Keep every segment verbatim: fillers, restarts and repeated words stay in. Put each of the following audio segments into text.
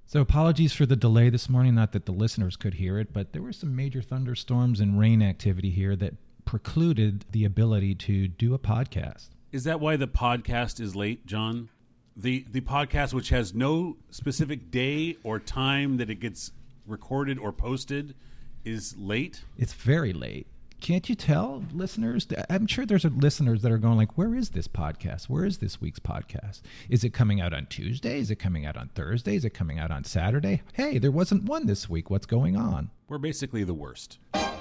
So apologies for the delay this morning, not that the listeners could hear it, but there were some major thunderstorms and rain activity here that precluded the ability to do a podcast. Is that why the podcast is late, John? The the podcast, which has no specific day or time that it gets recorded or posted, is late? It's very late. Can't you tell, listeners? I'm sure there's listeners that are going like, where is this podcast? Where is this week's podcast? Is it coming out on Tuesday? Is it coming out on Thursday? Is it coming out on Saturday? Hey, there wasn't one this week. What's going on? We're basically the worst.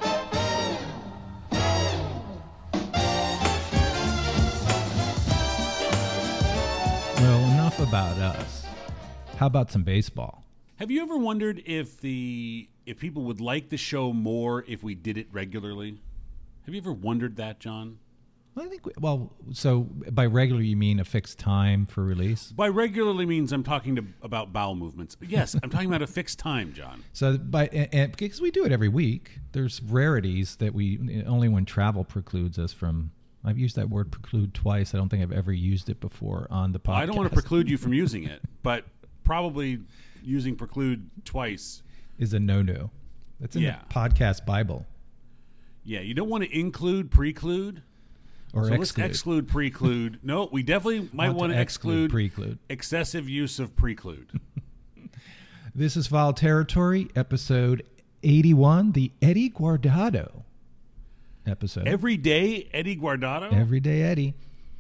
Well, enough about us. How about some baseball? Have you ever wondered if the if people would like the show more if we did it regularly? Have you ever wondered that, John? Well, I think, we, well, so by regular you mean a fixed time for release? By regularly means I'm talking to, about bowel movements. Yes, I'm talking about a fixed time, John. So by and, and because we do it every week, there's rarities that we only when travel precludes us from. I've used that word preclude twice. I don't think I've ever used it before on the podcast. Well, I don't want to preclude you from using it, but probably using preclude twice is a no-no. That's in yeah. the podcast Bible. Yeah, you don't want to include preclude. Or so exclude. Let's exclude preclude. No, we definitely might want, want to exclude, exclude preclude. Excessive use of preclude. This is Foul Territory, episode eighty-one, the Eddie Guardado episode. Every day, Eddie Guardado? Every day, Eddie.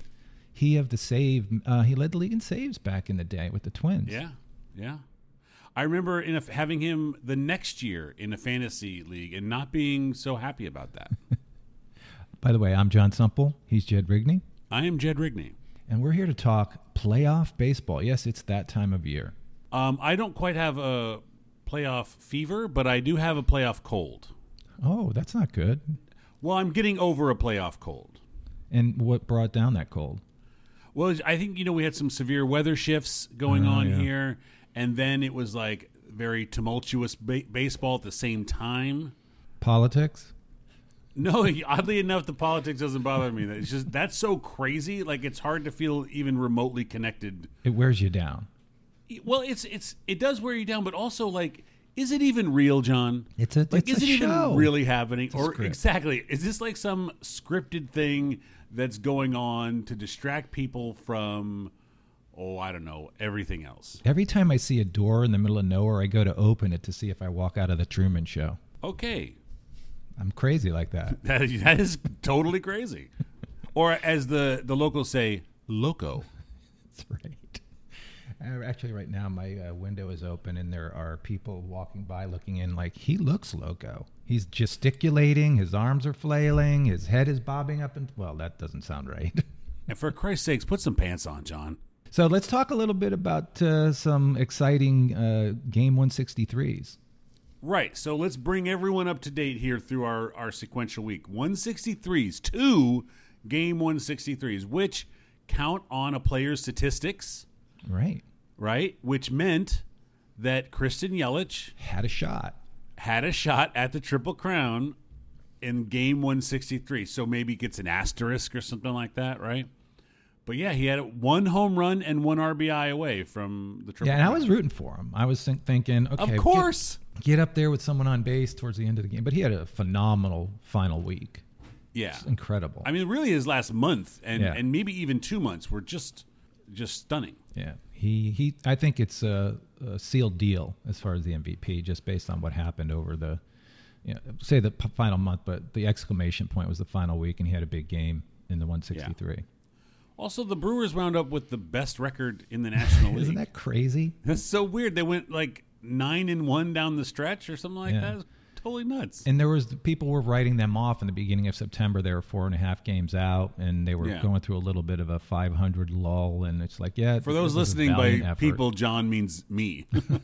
He of the save. Uh, he led the league in saves back in the day with the Twins. Yeah, yeah. I remember in a, having him the next year in a fantasy league and not being so happy about that. By the way, I'm John Sumple. He's Jed Rigney. I am Jed Rigney. And we're here to talk playoff baseball. Yes, it's that time of year. Um, I don't quite have a playoff fever, but I do have a playoff cold. Oh, that's not good. Well, I'm getting over a playoff cold. And what brought down that cold? Well, I think, you know, we had some severe weather shifts going oh, on yeah. here. And then it was like very tumultuous ba- baseball at the same time. Politics? No, oddly enough, the politics doesn't bother me. It's just that's so crazy. Like it's hard to feel even remotely connected. It wears you down. Well, it's it's it does wear you down, but also like, is it even real, John? It's a like, it's is a it show. even really happening? It's a or script. exactly, is this like some scripted thing that's going on to distract people from? Oh, I don't know, everything else. Every time I see a door in the middle of nowhere, I go to open it to see if I walk out of the Truman Show. Okay. I'm crazy like that. That is, that is totally crazy. Or as the, the locals say, loco. That's right. Uh, actually, right now, my uh, window is open, and there are people walking by looking in like, he looks loco. He's gesticulating, his arms are flailing, his head is bobbing up. And well, that doesn't sound right. And for Christ's sakes, put some pants on, John. So let's talk a little bit about uh, some exciting uh, Game one sixty-threes. Right. So let's bring everyone up to date here through our, our sequential week. one sixty-threes, two Game one sixty-threes, which count on a player's statistics. Right. Right. Which meant that Christian Yelich had a shot. Had a shot at the Triple Crown in Game one sixty-three. So maybe gets an asterisk or something like that, right? But yeah, he had one home run and one R B I away from the Triple Yeah, Crown. and I was rooting for him. I was think, thinking, okay, of course, get, get up there with someone on base towards the end of the game. But he had a phenomenal final week. Yeah, it's incredible. I mean, really, his last month and, yeah. and maybe even two months were just just stunning. Yeah, he he. I think it's a, a sealed deal as far as the M V P, just based on what happened over the, you know, say the p- final month, but the exclamation point was the final week, and he had a big game in the one sixty-three. Yeah. Also, the Brewers wound up with the best record in the National League. Isn't that crazy? That's so weird. They went like nine and one down the stretch or something like yeah. that. It's totally nuts. And there was people were writing them off in the beginning of September. They were four and a half games out, and they were yeah. going through a little bit of a five hundred lull. And it's like, yeah. For those listening by effort. people, John means me.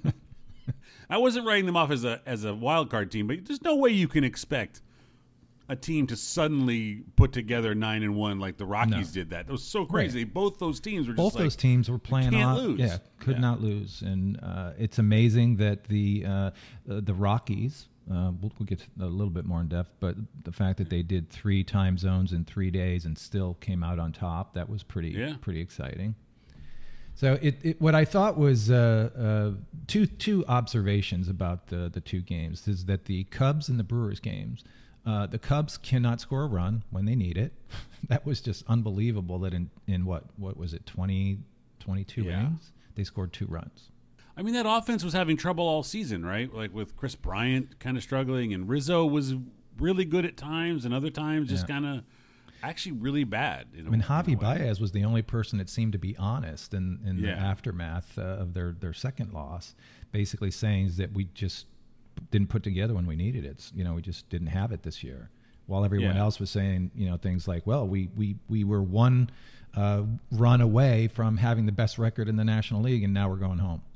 I wasn't writing them off as a as a wild card team, but there's no way you can expect a team to suddenly put together nine and one like the Rockies no. did that. That was so crazy. Right. Both those teams were just both like, those teams were playing can't on. Lose. Yeah, could yeah. not lose, and uh, it's amazing that the uh, uh, the Rockies. Uh, we'll, we'll get a little bit more in depth, but the fact that they did three time zones in three days and still came out on top, that was pretty yeah. pretty exciting. So it, it what I thought was uh, uh, two two observations about the the two games is that the Cubs and the Brewers games, uh, the Cubs cannot score a run when they need it. That was just unbelievable. That in, in what what was it twenty, twenty-two Yeah. innings they scored two runs. I mean, that offense was having trouble all season, right? Like with Chris Bryant kind of struggling, and Rizzo was really good at times, and other times just Yeah. kind of actually really bad. You know, I mean, in a Javi way. Baez was the only person that seemed to be honest in, in the Yeah. aftermath uh, of their, their second loss, basically saying that we just didn't put together when we needed it. It's, you know, we just didn't have it this year. While everyone Yeah. else was saying, you know, things like, well, we we, we were one uh, run away from having the best record in the National League, and now we're going home,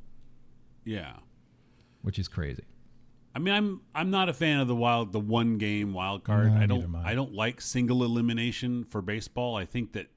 Yeah. which is crazy. I mean, I'm I'm not a fan of the wild the one game wild card. No, I neither don't am I. I don't like single elimination for baseball. I think that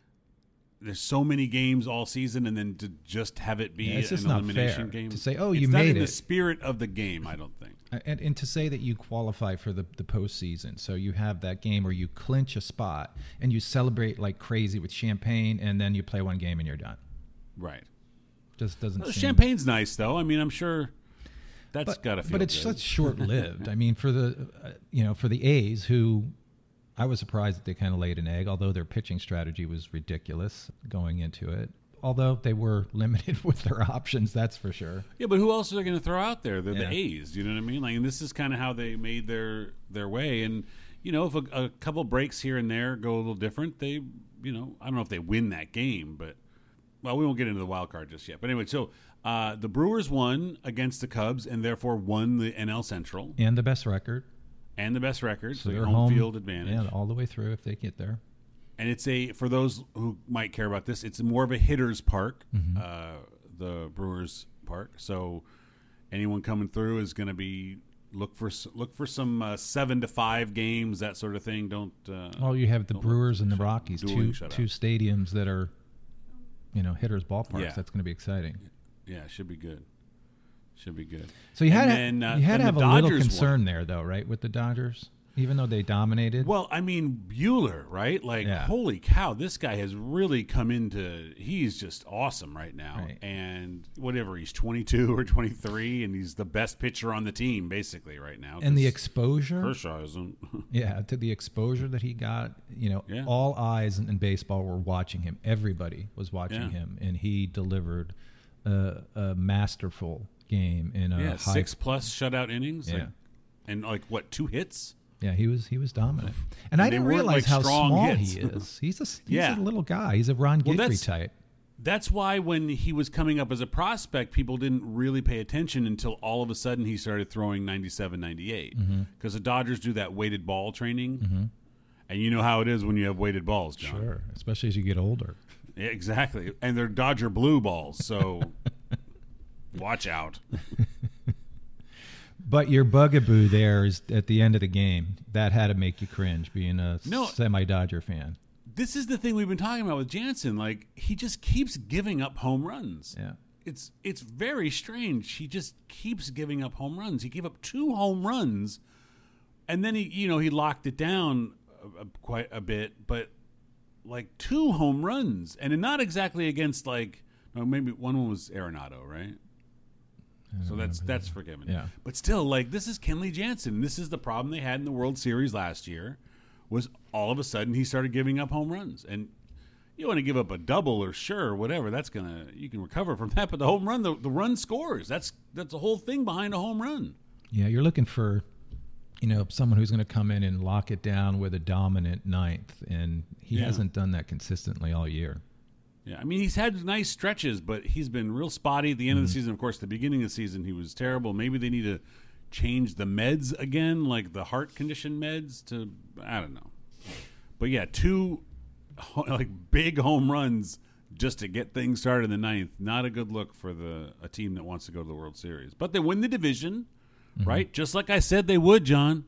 there's so many games all season, and then to just have it be Yeah, it's just an not elimination fair game to say, oh, it's you not made in it. the spirit of the game. I don't think. And, and to say that you qualify for the, the postseason, so you have that game where you clinch a spot and you celebrate like crazy with champagne, and then you play one game and you're done. Right. Just doesn't. Well, seem, champagne's nice, though. I mean, I'm sure that's but, got to feel but it's good. such short-lived. I mean, for the uh, you know for the A's, who I was surprised that they kind of laid an egg, although their pitching strategy was ridiculous going into it. Although they were limited with their options, that's for sure. Yeah, but who else are they going to throw out there? They're Yeah. the A's. You know what I mean? Like, and this is kind of how they made their their way. And you know, if a, a couple breaks here and there go a little different, they, you know, I don't know if they win that game, but well, we won't get into the wild card just yet. But anyway, so uh, the Brewers won against the Cubs and therefore won the N L Central And the best record, and the best record, so, so your they're home, home field advantage. yeah, all the way through if they get there. And it's a, for those who might care about this, it's more of a hitter's park, Mm-hmm. uh, the Brewers Park. So anyone coming through is going to be look for s- look for some uh, seven to five games, that sort of thing. Don't. Uh, Oh, you have the don't Brewers and the shut- Rockies, dueling two shutouts. two stadiums that are, you know, hitters' ballparks. Yeah. That's going to be exciting. Yeah, should be good. Should be good. So you had And to, then, uh, you had to then have the a little Dodgers concern won. there, though, right, with the Dodgers, even though they dominated. Well, I mean, Bueller, right? Like, Yeah. holy cow, this guy has really come into. He's just awesome right now. Right. And whatever, he's twenty-two or twenty-three, and he's the best pitcher on the team, basically, right now. and the 'cause exposure, Kershaw isn't. yeah, to the exposure that he got, you know, Yeah. all eyes in, in baseball were watching him. Everybody was watching Yeah. him, and he delivered a, a masterful game in a yeah, high. six plus shutout innings. Yeah. Like, and like what, two hits? Yeah, he was he was dominant, and And I they didn't weren't, realize like, how strong small hits. he is. He's a he's Yeah. a little guy. He's a Ron Well, Guidry that's- type. That's why when he was coming up as a prospect, people didn't really pay attention until all of a sudden he started throwing ninety-seven, ninety-eight. Because the Dodgers do that weighted ball training. And you know how it is when you have weighted balls, John. Sure, especially as you get older. Yeah, exactly. And they're Dodger blue balls, so watch out. But your bugaboo there is at the end of the game. That had to make you cringe, being a No. semi-Dodger fan. This is the thing we've been talking about with Jansen. Like, he just keeps giving up home runs. Yeah. It's it's very strange. He just keeps giving up home runs. He gave up two home runs, and then he, you know, he locked it down a, a, quite a bit. But like two home runs, and not exactly against like, no, maybe one was Arenado, right? So that's that's forgiven. Yeah. But still, like, this is Kenley Jansen. This is the problem they had in the World Series last year. Was all of a sudden he started giving up home runs, and you want to give up a double or sure whatever, that's gonna, you can recover from that. But the home run, the, the run scores. That's that's the whole thing behind a home run. Yeah, you're looking for, you know, someone who's going to come in and lock it down with a dominant ninth, and he Yeah. hasn't done that consistently all year. Yeah, I mean, he's had nice stretches, but he's been real spotty at the end of the season. Of course, the beginning of the season he was terrible. Maybe they need to change the meds again, like the heart condition meds. To I don't know, but yeah, two like big home runs just to get things started in the ninth. Not a good look for the a team that wants to go to the World Series. But they win the division, right? Just like I said they would, John.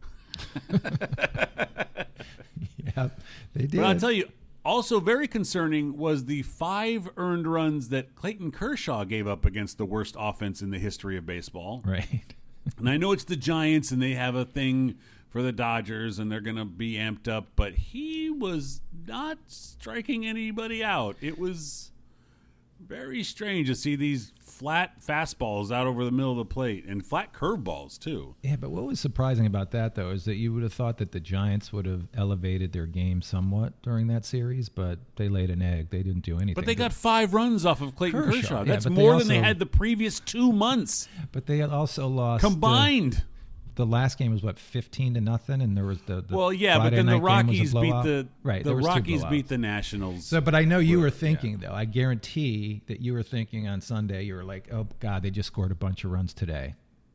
Yeah, they did. But I'll tell you, also very concerning was the five earned runs that Clayton Kershaw gave up against the worst offense in the history of baseball. Right. And I know it's the Giants and they have a thing for the Dodgers and they're going to be amped up, but he was not striking anybody out. It was Very strange to see these flat fastballs out over the middle of the plate and flat curveballs too. Yeah, but what was surprising about that, though, is that you would have thought that the Giants would have elevated their game somewhat during that series, but they laid an egg. They didn't do anything. But they got five runs off of Clayton Kershaw. Kershaw. That's yeah, more they than they also, had the previous two months. But they also lost combined. Uh, the last game was what, fifteen to nothing, and there was the, the well, yeah, Friday but then the Rockies beat blowout. the right. The Rockies beat the Nationals. So, but I know you were, were thinking yeah. though. I guarantee that you were thinking on Sunday. You were like, "Oh God, they just scored a bunch of runs today.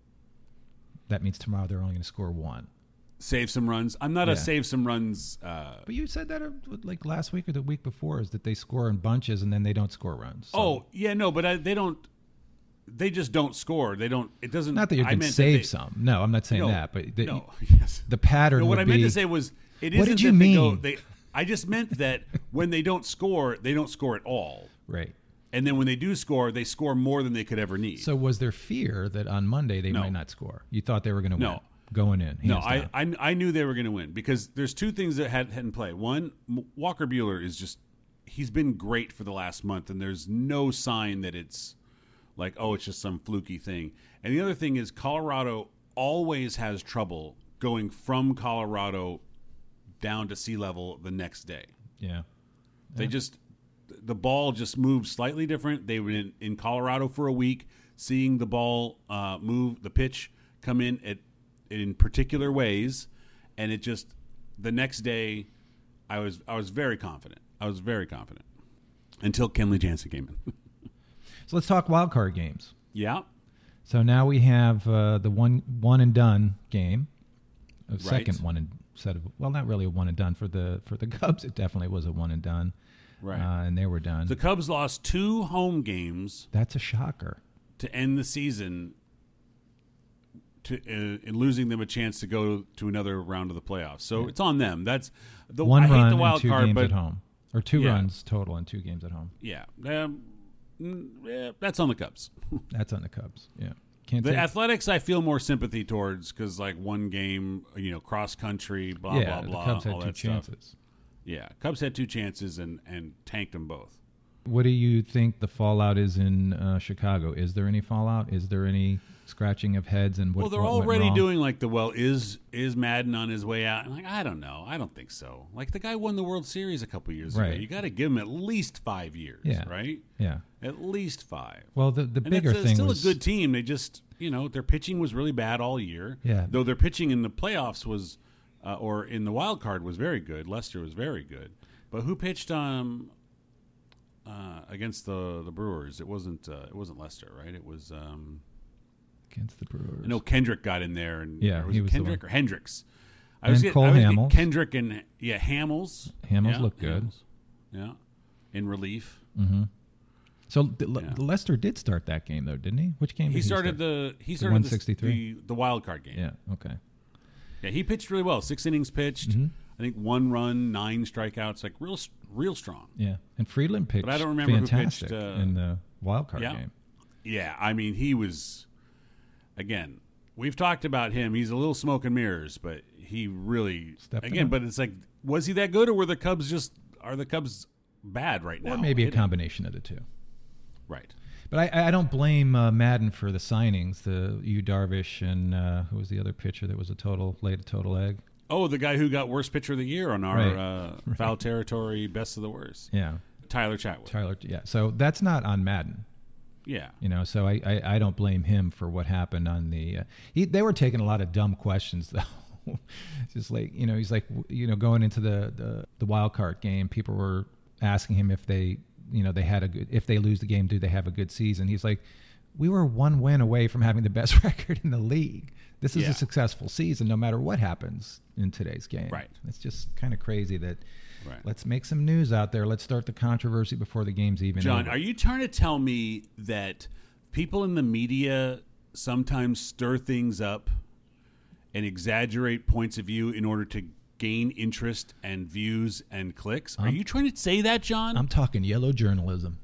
That means tomorrow they're only going to score one. Save some runs." I'm not yeah. a save some runs. Uh, but you said that uh, like last week or the week before is that they score in bunches and then they don't score runs. So. Oh yeah, no, but I, they don't. They just don't score. They don't. It doesn't. Not that you I can meant save that they, some. No, I'm not saying no, that. But the, no, yes. the pattern. No, what would I meant be, to say was, it what isn't did you that mean? They go, they, I just meant that when they don't score, they don't score at all. Right. And then when they do score, they score more than they could ever need. So was there fear that on Monday they no. might not score? You thought they were going to win no. going in? No, I, I I knew they were going to win because there's two things that had, had in play. One, Walker Buehler is just he's been great for the last month, and there's no sign that it's like, oh, it's just some fluky thing. And the other thing is Colorado always has trouble going from Colorado down to sea level the next day. Yeah. yeah. They just the ball just moves slightly different. They were in, in Colorado for a week, seeing the ball uh, move, the pitch come in at in particular ways, and it just the next day, I was I was very confident. I was very confident until Kenley Jansen came in. So let's talk wild card games. Yeah. So now we have uh, the one one and done game, a right. second one and set of well, not really a one and done for the for the Cubs. It definitely was a one and done, right? Uh, and they were done. The Cubs lost two home games. That's a shocker to end the season. To uh, in losing them a chance to go to another round of the playoffs, so yeah. it's on them. That's the one I run hate the wild and two card, games but at home, or two yeah. runs total and two games at home. Yeah, um, yeah, that's on the Cubs. That's on the Cubs. Yeah, can't the take... Athletics I feel more sympathy towards because like one game, you know, cross country, blah yeah, blah blah. The Cubs had all two that chances. Stuff. Yeah, Cubs had two chances and and tanked them both. What do you think the fallout is in uh, Chicago? Is there any fallout? Is there any scratching of heads? And what, well, they're what already went doing like the well is is Madden on his way out? And like I don't know, I don't think so. Like the guy won the World Series a couple years right. ago. You got to give him at least five years, yeah. right? Yeah, at least five. Well, the the and bigger it's, uh, thing still was a good team. They just you know their pitching was really bad all year. Yeah, though their pitching in the playoffs was uh, or in the wild card was very good. Lester was very good, but who pitched um uh, against the the Brewers? It wasn't uh, it wasn't Lester, right? It was. Um, Against the Brewers. I know Kendrick got in there, and yeah, or was he it was Kendrick or Hendricks. I and was getting, Cole I was Hamels. Kendrick and yeah, Hamels. Hamels yeah, looked good. Hamels. Yeah, in relief. Mm-hmm. So the, yeah. Lester did start that game though, didn't he? Which game? He did started he start? the he the started one the, sixty-three the the wild card game. Yeah. Okay. Yeah, he pitched really well. Six innings pitched. Mm-hmm. I think one run, nine strikeouts. Like real, real strong. Yeah, and Friedland pitched. But I don't remember fantastic who pitched uh, in the wild card yeah. game. Yeah, I mean he was. Again, we've talked about him. He's a little smoke and mirrors, but he really Stepped again. up. But it's like, was he that good, or were the Cubs just are the Cubs bad right now? Or maybe a Hitting? combination of the two. Right. But I, I don't blame uh, Madden for the signings. The Yu Darvish and uh, who was the other pitcher that was a total laid a total egg. Oh, the guy who got worst pitcher of the year on our right. uh, right. foul territory best of the worst. Yeah. Tyler Chatwood. Tyler. Yeah. So that's not on Madden. Yeah. You know, so I, I, I don't blame him for what happened on the. Uh, he, they were taking a lot of dumb questions though. Just like you know, he's like you know going into the, the, the wild card game, people were asking him if they you know they had a good if they lose the game, do they have a good season? He's like, we were one win away from having the best record in the league. This is yeah. a successful season, no matter what happens in today's game. Right. It's just kind of crazy that. Right. Let's make some news out there. Let's start the controversy before the game's even John, over. are you trying to tell me that people in the media sometimes stir things up and exaggerate points of view in order to gain interest and views and clicks? Are I'm, you trying to say that, John? I'm talking yellow journalism.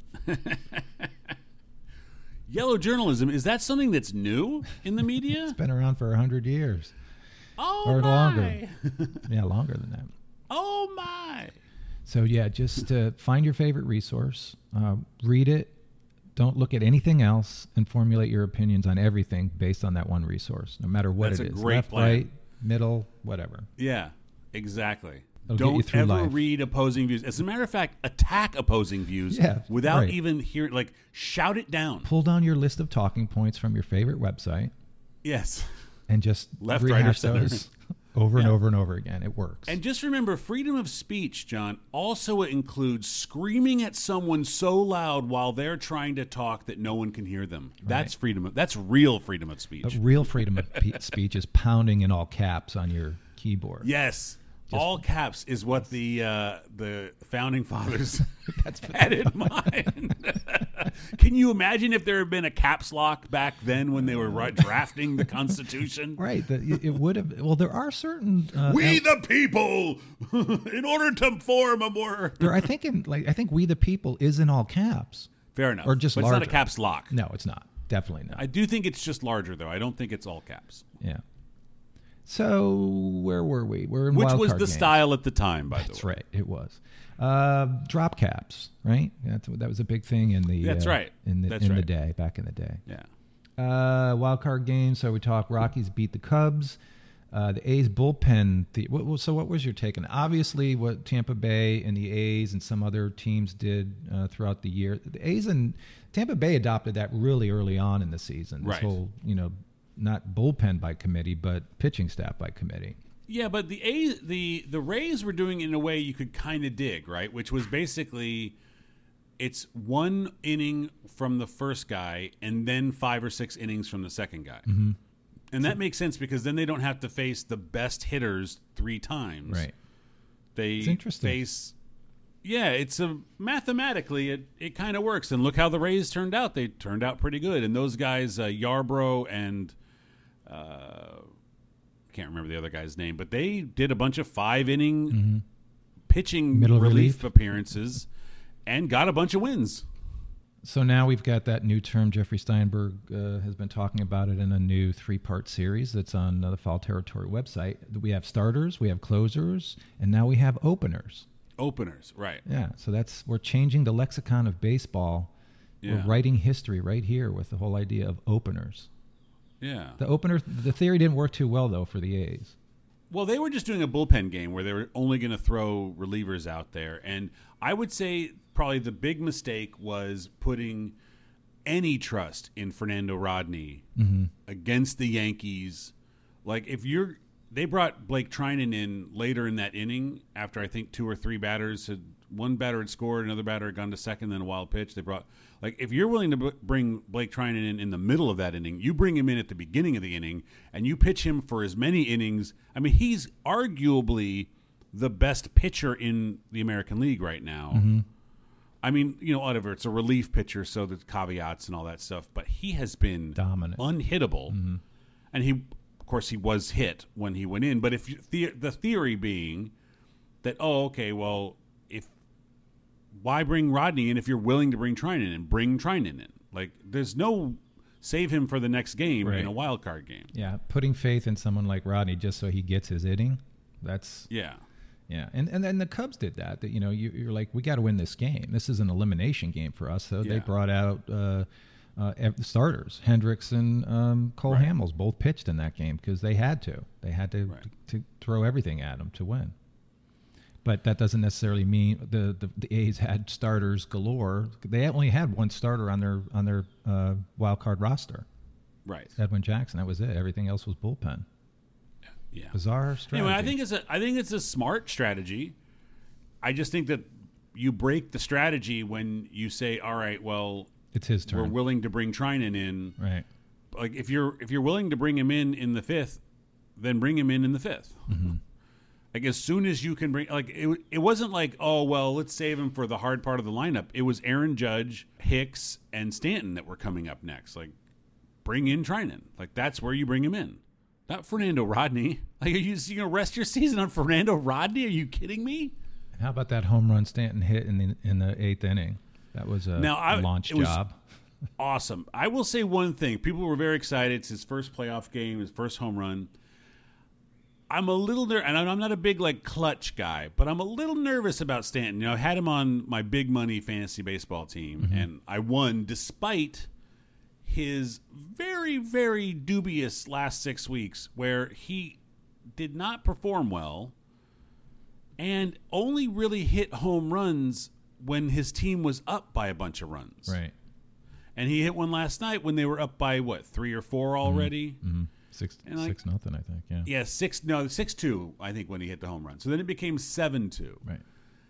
Yellow journalism, is that something that's new in the media? It's been around for a hundred years. Oh, or my. longer. Yeah, longer than that. Oh, my. So, yeah, just uh, find your favorite resource, uh, read it, Don't look at anything else and formulate your opinions on everything based on that one resource, no matter what That's it a is. great Left, plan. right, middle, whatever. Yeah, exactly. It'll get you Don't through ever life. read opposing views. As a matter of fact, attack opposing views Yeah, without right. even hearing, like, shout it down. Pull down your list of talking points from your favorite website Yes. and just Left, right, or rehash center. those over and Yeah. over and over again. It works. And just remember, freedom of speech, John, also includes screaming at someone so loud while they're trying to talk that no one can hear them. That's freedom. Of, that's real freedom of speech. But real freedom of pe- speech is pounding in all caps on your keyboard. Yes. All caps is what the uh, the founding fathers had in mind. Can you imagine if there had been a caps lock back then when they were ri- drafting the Constitution? Right. The, it would have. Well, there are certain. Uh, We the people, in order to form a more there, I think in like I think "We the People" is in all caps. fair enough, Or just but it's not a larger. caps lock. No, it's not. Definitely not. I do think it's just larger though. I don't think it's all caps. yeah. So where were we? We're in Which wild was card the games. style at the time, by That's the way. right. It was. Uh, drop caps, right? That's, that was a big thing in the. That's uh, right. In the That's in the right. day, back in the day. Yeah. Uh, wild card games. So we talk Rockies beat the Cubs. Uh, the A's bullpen. The, what, what- so what was your take on? Obviously, what Tampa Bay and the A's and some other teams did uh, throughout the year. The A's and Tampa Bay adopted that really early on in the season. This Right. whole, you know, not bullpen by committee, but pitching staff by committee. Yeah, but the A, the the Rays were doing it in a way you could kind of dig, right? Which was basically it's one inning from the first guy and then five or six innings from the second guy. Mm-hmm. And that makes sense because then they don't have to face the best hitters three times. Right. They It's interesting. face Yeah, it's a mathematically it, it kind of works. And look how the Rays turned out. They turned out pretty good. And those guys, uh, Yarbrough and uh, I can't remember the other guy's name, but they did a bunch of five inning Mm-hmm. pitching Middle relief, relief. appearances and got a bunch of wins. So now we've got that new term. Jeffrey Steinberg uh, has been talking about it in a new three-part series that's on uh, the Foul Territory website. We have starters, we have closers, and now we have openers. Openers, right. Yeah, so that's we're changing the lexicon of baseball. Yeah. We're writing history right here with the whole idea of openers. Yeah. The opener, the theory didn't work too well though for the A's. Well, they were just doing a bullpen game where they were only going to throw relievers out there. And I would say probably the big mistake was putting any trust in Fernando Rodney Mm-hmm. against the Yankees. Like, if you're. They brought Blake Trinan in later in that inning after I think two or three batters had. One batter had scored, another batter had gone to second, then a wild pitch. They brought. Like, if you're willing to b- bring Blake Trinan in in the middle of that inning, you bring him in at the beginning of the inning, and you pitch him for as many innings. I mean, he's arguably the best pitcher in the American League right now. Mm-hmm. I mean, you know, whatever. It's a relief pitcher, so there's caveats and all that stuff. But he has been Dominant. unhittable. Mm-hmm. And he, of course, he was hit when he went in. But if you, the, the theory being that, oh, okay, well, if why bring Rodney in if you're willing to bring Trinan in? Bring Trinan in. Like, there's no save him for the next game Right. in a wild card game. Yeah, putting faith in someone like Rodney just so he gets his inning. That's Yeah. yeah, and and then the Cubs did that. That you know, you, you're like, we got to win this game. This is an elimination game for us. So they Yeah. brought out uh, uh, ev- starters. Hendricks and um, Cole Right. Hamels both pitched in that game because they had to. They had to, Right. to to throw everything at them to win. But that doesn't necessarily mean the, the, the A's had starters galore. They only had one starter on their on their uh, wild card roster, Right. Edwin Jackson. That was it. Everything else was bullpen. Yeah. Bizarre strategy. Anyway, I think it's a I think it's a smart strategy. I just think that you break the strategy when you say, "All right, well, it's his turn. we're willing to bring Trinan in." Right. Like if you're if you're willing to bring him in in the fifth, then bring him in in the fifth. Mm-hmm. Like as soon as you can bring, like it, it wasn't like, oh well, let's save him for the hard part of the lineup. It was Aaron Judge, Hicks, and Stanton that were coming up next. Like, bring in Trinan. Like that's where you bring him in, not Fernando Rodney. Like, are you, you gonna rest your season on Fernando Rodney? Are you kidding me? And how about that home run Stanton hit in the in the eighth inning? That was a Now, I- launch it was- job. Awesome. I will say one thing: people were very excited. It's his first playoff game, his first home run. I'm a little nervous, and I'm not a big like clutch guy, but I'm a little nervous about Stanton. You know, I had him on my big money fantasy baseball team, mm-hmm. and I won despite his very, very dubious last six weeks where he did not perform well and only really hit home runs when his team was up by a bunch of runs. Right. And he hit one last night when they were up by, what, three or four already? Mm-hmm. Mm-hmm. Six, like, six nothing, I think. Yeah. Yeah, six. No, six two. I think when he hit the home run. So then it became seven two. Right.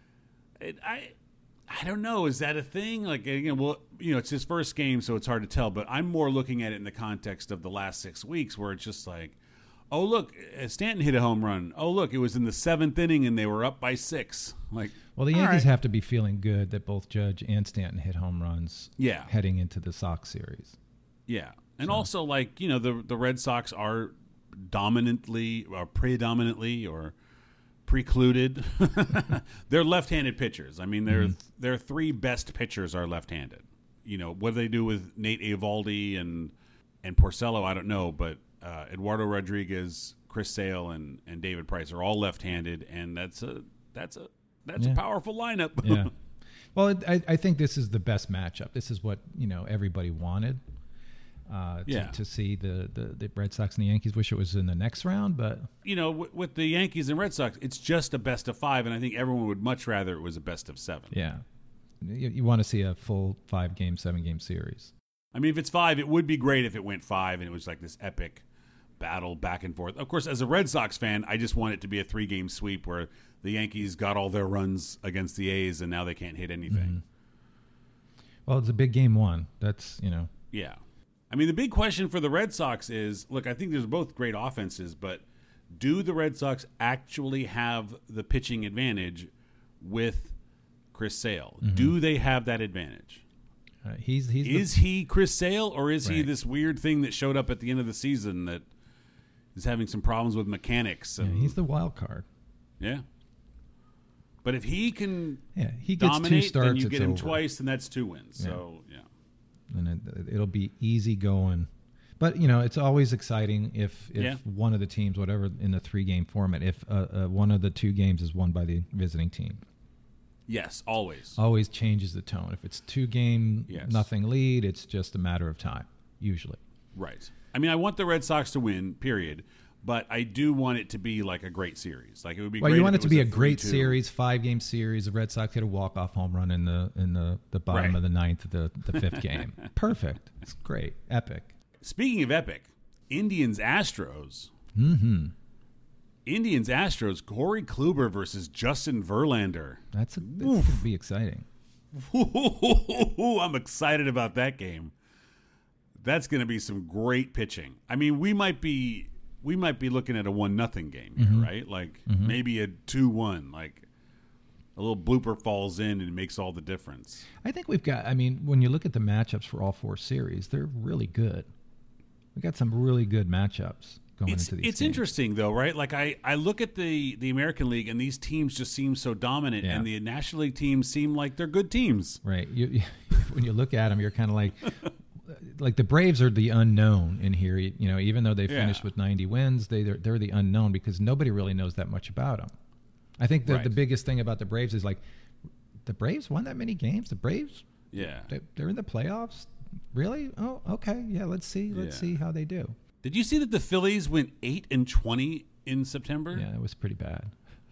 It, I, I don't know. Is that a thing? Like again, well, you know, it's his first game, so it's hard to tell. But I'm more looking at it in the context of the last six weeks, where it's just like, oh look, Stanton hit a home run. Oh look, it was in the seventh inning and they were up by six. Like, well, the Yankees right. have to be feeling good that both Judge and Stanton hit home runs. Yeah. Heading into the Sox series. Yeah, and so. also like you know the the Red Sox are dominantly or predominantly or precluded. They're left-handed pitchers. I mean, their mm-hmm. their three best pitchers are left-handed. You know what do they do with Nate Eovaldi and and Porcello? I don't know, but uh, Eduardo Rodriguez, Chris Sale, and and David Price are all left-handed, and that's a that's a that's yeah. a powerful lineup. Yeah. Well, it, I I think this is the best matchup. This is what you know everybody wanted. Uh, to, yeah. to see the, the, the Red Sox and the Yankees. Wish it was in the next round, but you know, w- with the Yankees and Red Sox, it's just a best of five, and I think everyone would much rather it was a best of seven. Yeah, you, you want to see a full five game, seven game series. I mean, if it's five, it would be great if it went five and it was like this epic battle back and forth. Of course, as a Red Sox fan, I just want it to be a three game sweep where the Yankees got all their runs against the A's and now they can't hit anything. Mm-hmm. Well, it's a big game one. That's you know. Yeah. I mean, the big question for the Red Sox is, look, I think there's both great offenses, but do the Red Sox actually have the pitching advantage with Chris Sale? Mm-hmm. Do they have that advantage? Uh, he's he's Is the... he Chris Sale, or is right. he this weird thing that showed up at the end of the season that is having some problems with mechanics? And, yeah, he's the wild card. Yeah. But if he can yeah, he gets dominate, two starts, then you get him over. twice, and that's two wins. Yeah. So, yeah. And it, it'll be easy going. But, you know, it's always exciting if, if yeah. one of the teams, whatever, in the three-game format, if uh, uh, one of the two games is won by the visiting team. Yes, always. Always changes the tone. If it's two-game, yes. nothing lead, it's just a matter of time, usually. Right. I mean, I want the Red Sox to win, period. But I do want it to be like a great series. Like it would be. Well, great you want if it to be a a great three two. series, five-game series. The Red Sox hit a walk-off home run in the in the, the bottom right. of the ninth, the the fifth game. Perfect. It's great. Epic. Speaking of epic, Indians Astros. Mm-hmm. Indians Astros. Corey Kluber versus Justin Verlander. That's a, that's going to be exciting. I'm excited about that game. That's going to be some great pitching. I mean, we might be. We might be looking at a one nothing game here, mm-hmm. right? Like mm-hmm. maybe a two one. Like a little blooper falls in and it makes all the difference. I think we've got. I mean, when you look at the matchups for all four series, they're really good. We got some really good matchups going it's, into these. It's games. interesting though, right? Like I, I look at the the American League and these teams just seem so dominant, yeah. and the National League teams seem like they're good teams. Right. You, you, when you look at them, you're kind of like. Like the Braves are the unknown in here, you know. Even though they finished yeah. with ninety wins, they they're, they're the unknown because nobody really knows that much about them. I think that right. the biggest thing about the Braves is like the Braves won that many games. The Braves, yeah, they, they're in the playoffs. Really? Oh, okay. Yeah, let's see. Let's yeah. see how they do. Did you see that the Phillies went eight and twenty in September? Yeah, it was pretty bad.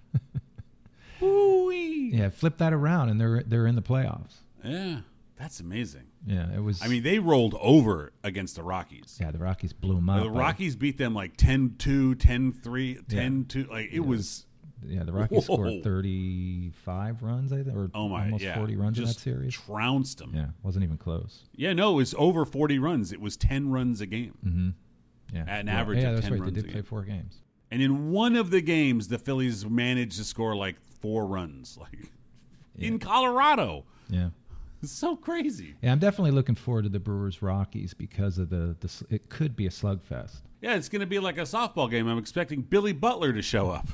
Ooh-wee. Yeah, flip that around, and they're they're in the playoffs. Yeah. That's amazing. Yeah, it was. I mean, they rolled over against the Rockies. Yeah, the Rockies blew them up. The Rockies beat them like ten two, ten three, ten two. Like, it yeah, was. Yeah, the Rockies whoa. scored thirty-five runs, I think, or oh my, almost yeah. forty runs Just in that series. Trounced them. Yeah, wasn't even close. Yeah, no, it was over forty runs. It was ten runs a game. Mm-hmm. Yeah. At an well, average yeah, of that's ten right. runs They did a play game. four games. And in one of the games, the Phillies managed to score like four runs. Like yeah. in Colorado. Yeah. It's so crazy. Yeah, I'm definitely looking forward to the Brewers Rockies because of the, the it could be a slugfest. Yeah, it's going to be like a softball game. I'm expecting Billy Butler to show up.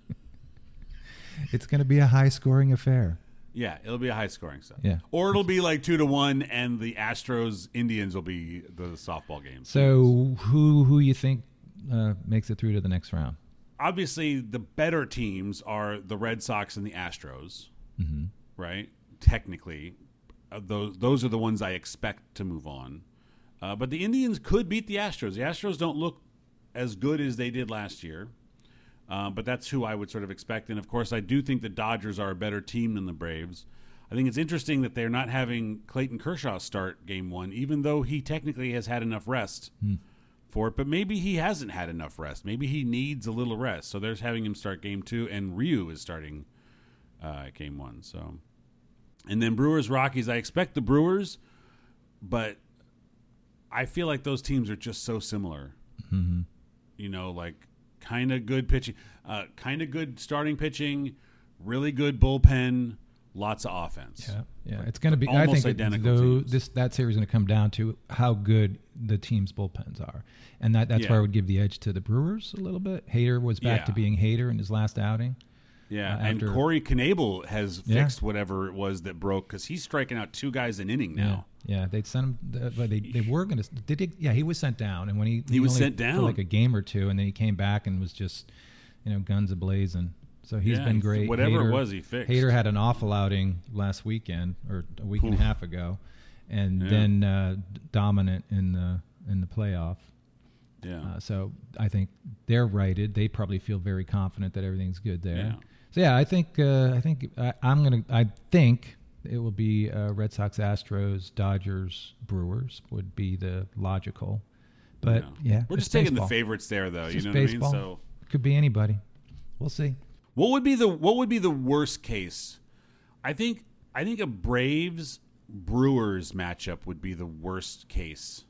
It's going to be a high scoring affair. Yeah, it'll be a high scoring stuff. Yeah. Or it'll be like two to one, and the Astros Indians will be the softball game. So who who you think uh, makes it through to the next round? obviously the better teams are the Red Sox and the Astros, Mm-hmm. right? Technically, uh, those those are the ones I expect to move on. Uh, but the Indians could beat the Astros. The Astros don't look as good as they did last year, uh, but that's who I would sort of expect. And of course, I do think the Dodgers are a better team than the Braves. I think it's interesting that they're not having Clayton Kershaw start Game One, even though he technically has had enough rest. Hmm. for it, but maybe he hasn't had enough rest. Maybe he needs a little rest. So they're having him start game two, and Ryu is starting uh, game one. So, and then Brewers Rockies. I expect the Brewers, but I feel like those teams are just so similar. Mm-hmm. You know, like kind of good pitching, uh, kind of good starting pitching, really good bullpen. Lots of offense. Yeah, yeah. It's going to be. Almost I think identical though teams. this that series is going to come down to how good the team's bullpens are, and that that's Yeah. where I would give the edge to the Brewers a little bit. Hader was back Yeah. to being Hader in his last outing. Yeah, uh, and after- Corey Knebel has Yeah. fixed whatever it was that broke because he's striking out two guys an inning now. Yeah, yeah. They'd sent him. The, but they they were going to. Did he, yeah, he was sent down, and when he He was only sent down. for like a game or two, and then he came back and was just, you know, guns a-blazing. So he's Yeah, been he- great. whatever it Hader- was, he fixed. Hader had an awful outing last weekend or a week and a Oof. half ago, and Yeah. then uh, dominant in the in the playoff. Yeah. Uh, so I think they're righted. They probably feel very confident that everything's good there. Yeah. So yeah, I think uh, I think I, I'm gonna. I think it will be uh, Red Sox, Astros, Dodgers, Brewers would be the logical. But yeah, We're it's just taking baseball. the favorites there, though. It's You just know baseball. what I mean? So, Could be anybody. We'll see. what would be the what would be the worst case? I think I think a Braves Brewers matchup would be the worst case.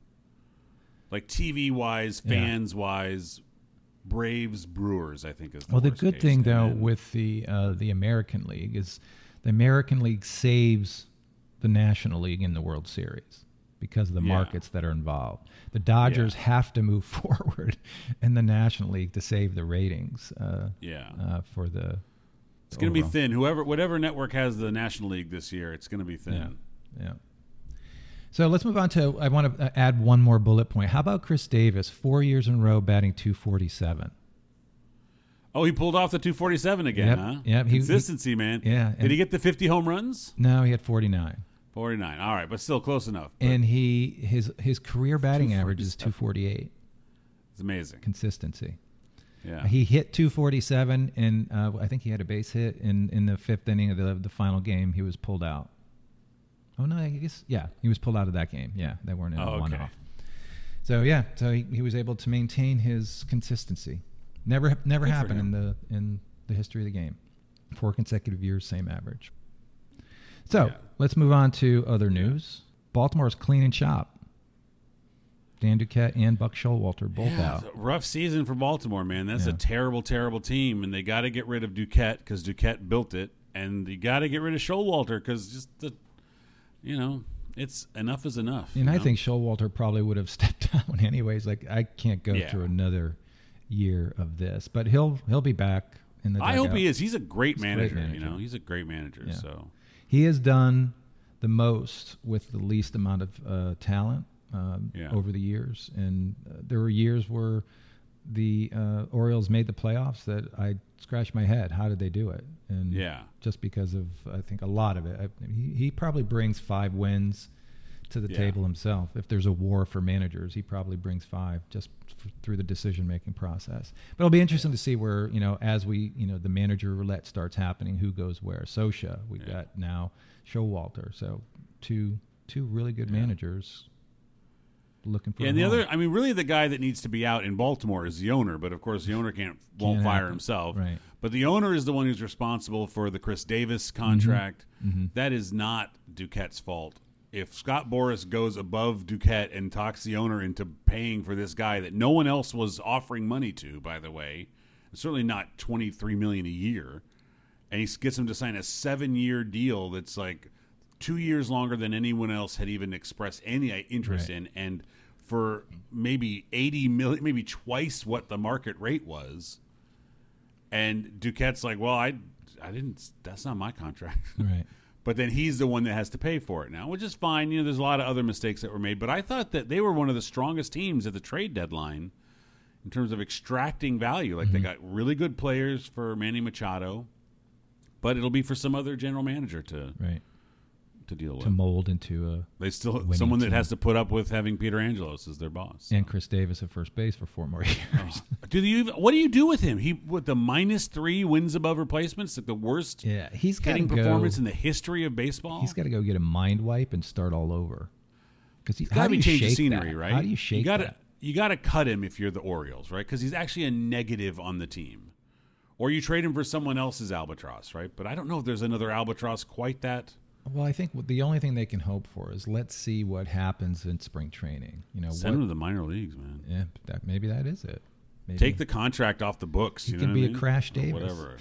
Like T V wise, Yeah. fans wise, Braves Brewers. I think is the Well, the worst good case. thing And though then- with the uh, the American League is the American League saves the National League in the World Series because of the Yeah. markets that are involved. The Dodgers Yeah. have to move forward in the National League to save the ratings. Uh, yeah, uh, for the it's going to be overall. thin. Whoever, whatever network has the National League this year, it's going to be thin. Yeah, yeah. So let's move on to. I want to add one more bullet point. How about Chris Davis? Four years in a row, batting two forty-seven. Oh, he pulled off the two forty-seven again, Yep, huh? yep, he- Consistency, man. Yeah, Did and- he get the fifty home runs? No, he had forty-nine. forty-nine. All right, but still close enough. But And he his his career batting average is two forty-seven. forty-eight. it's amazing. Consistency. Yeah. He hit two forty-seven, and uh, I think he had a base hit in, in the fifth inning of the the final game. He was pulled out. Oh no, I guess yeah, he was pulled out of that game. Yeah, they weren't in Oh, a okay. one-off. So yeah, so he, he was able to maintain his consistency. Never never Good for happened in him. the in the history of the game. Four consecutive years, same average. So Yeah. let's move on to other news. Baltimore's cleaning shop. Dan Duquette and Buck Showalter both Yeah, out. it's a rough season for Baltimore, man. That's Yeah. a terrible, terrible team, and they got to get rid of Duquette because Duquette built it, and you got to get rid of Showalter because just the, you know, it's enough is enough. And you I know? think Showalter probably would have stepped down anyways. Like I can't go Yeah. through another year of this, but he'll he'll be back in the. I hope dugout. he is. He's a great, He's a great manager, manager. You know, he's a great manager. Yeah. So He has done the most with the least amount of uh, talent um, Yeah. over the years, and uh, there were years where the uh, Orioles made the playoffs that I scratched my head. How did they do it? And yeah, just because of I think a lot of it. I, he, he probably brings five wins to the Yeah. table himself. If there's a war for managers, he probably brings five just f- through the decision making process. But it'll be interesting to see where, you know, as we, you know, the manager roulette starts happening, who goes where. Sosha, we've Yeah. got now Showalter. So two two really good Yeah. managers looking for yeah. a And the home. other, I mean, really, the guy that needs to be out in Baltimore is the owner, but of course, the owner can't won't Can't fire happen. himself. Right. But the owner is the one who's responsible for the Chris Davis contract. Mm-hmm. That is not Duquette's fault. If Scott Boras goes above Duquette and talks the owner into paying for this guy that no one else was offering money to, by the way, certainly not twenty-three million dollars a year, and he gets him to sign a seven-year deal that's like two years longer than anyone else had even expressed any interest Right. in, and for maybe eighty million, maybe twice what the market rate was. And Duquette's like, well, I, I didn't. That's not my contract. Right. But then he's the one that has to pay for it now, which is fine. You know, there's a lot of other mistakes that were made, but I thought that they were one of the strongest teams at the trade deadline in terms of extracting value. Like, mm-hmm. they got really good players for Manny Machado, but it'll be for some other general manager to right. to deal with. To mold into a They still someone that team. has to put up with having Peter Angelos as their boss. So. And Chris Davis at first base for four more years. Oh. Do you even, what do you do with him? He with the minus three wins above replacements, like the worst yeah, he's hitting go, performance in the history of baseball. He's got to go get a mind wipe and start all over. Because he's got to be change the scenery, that? right? How do you shake you gotta, that? You got to cut him if you're the Orioles, right? Because he's actually a negative on the team. Or you trade him for someone else's albatross, right? But I don't know if there's another albatross quite that. Well, I think the only thing they can hope for is let's see what happens in spring training. You know, send what, him to the minor leagues, man. Yeah, that, maybe that is it. Maybe. Take the contract off the books. He you could know be what a I mean? Crash Or Davis whatever.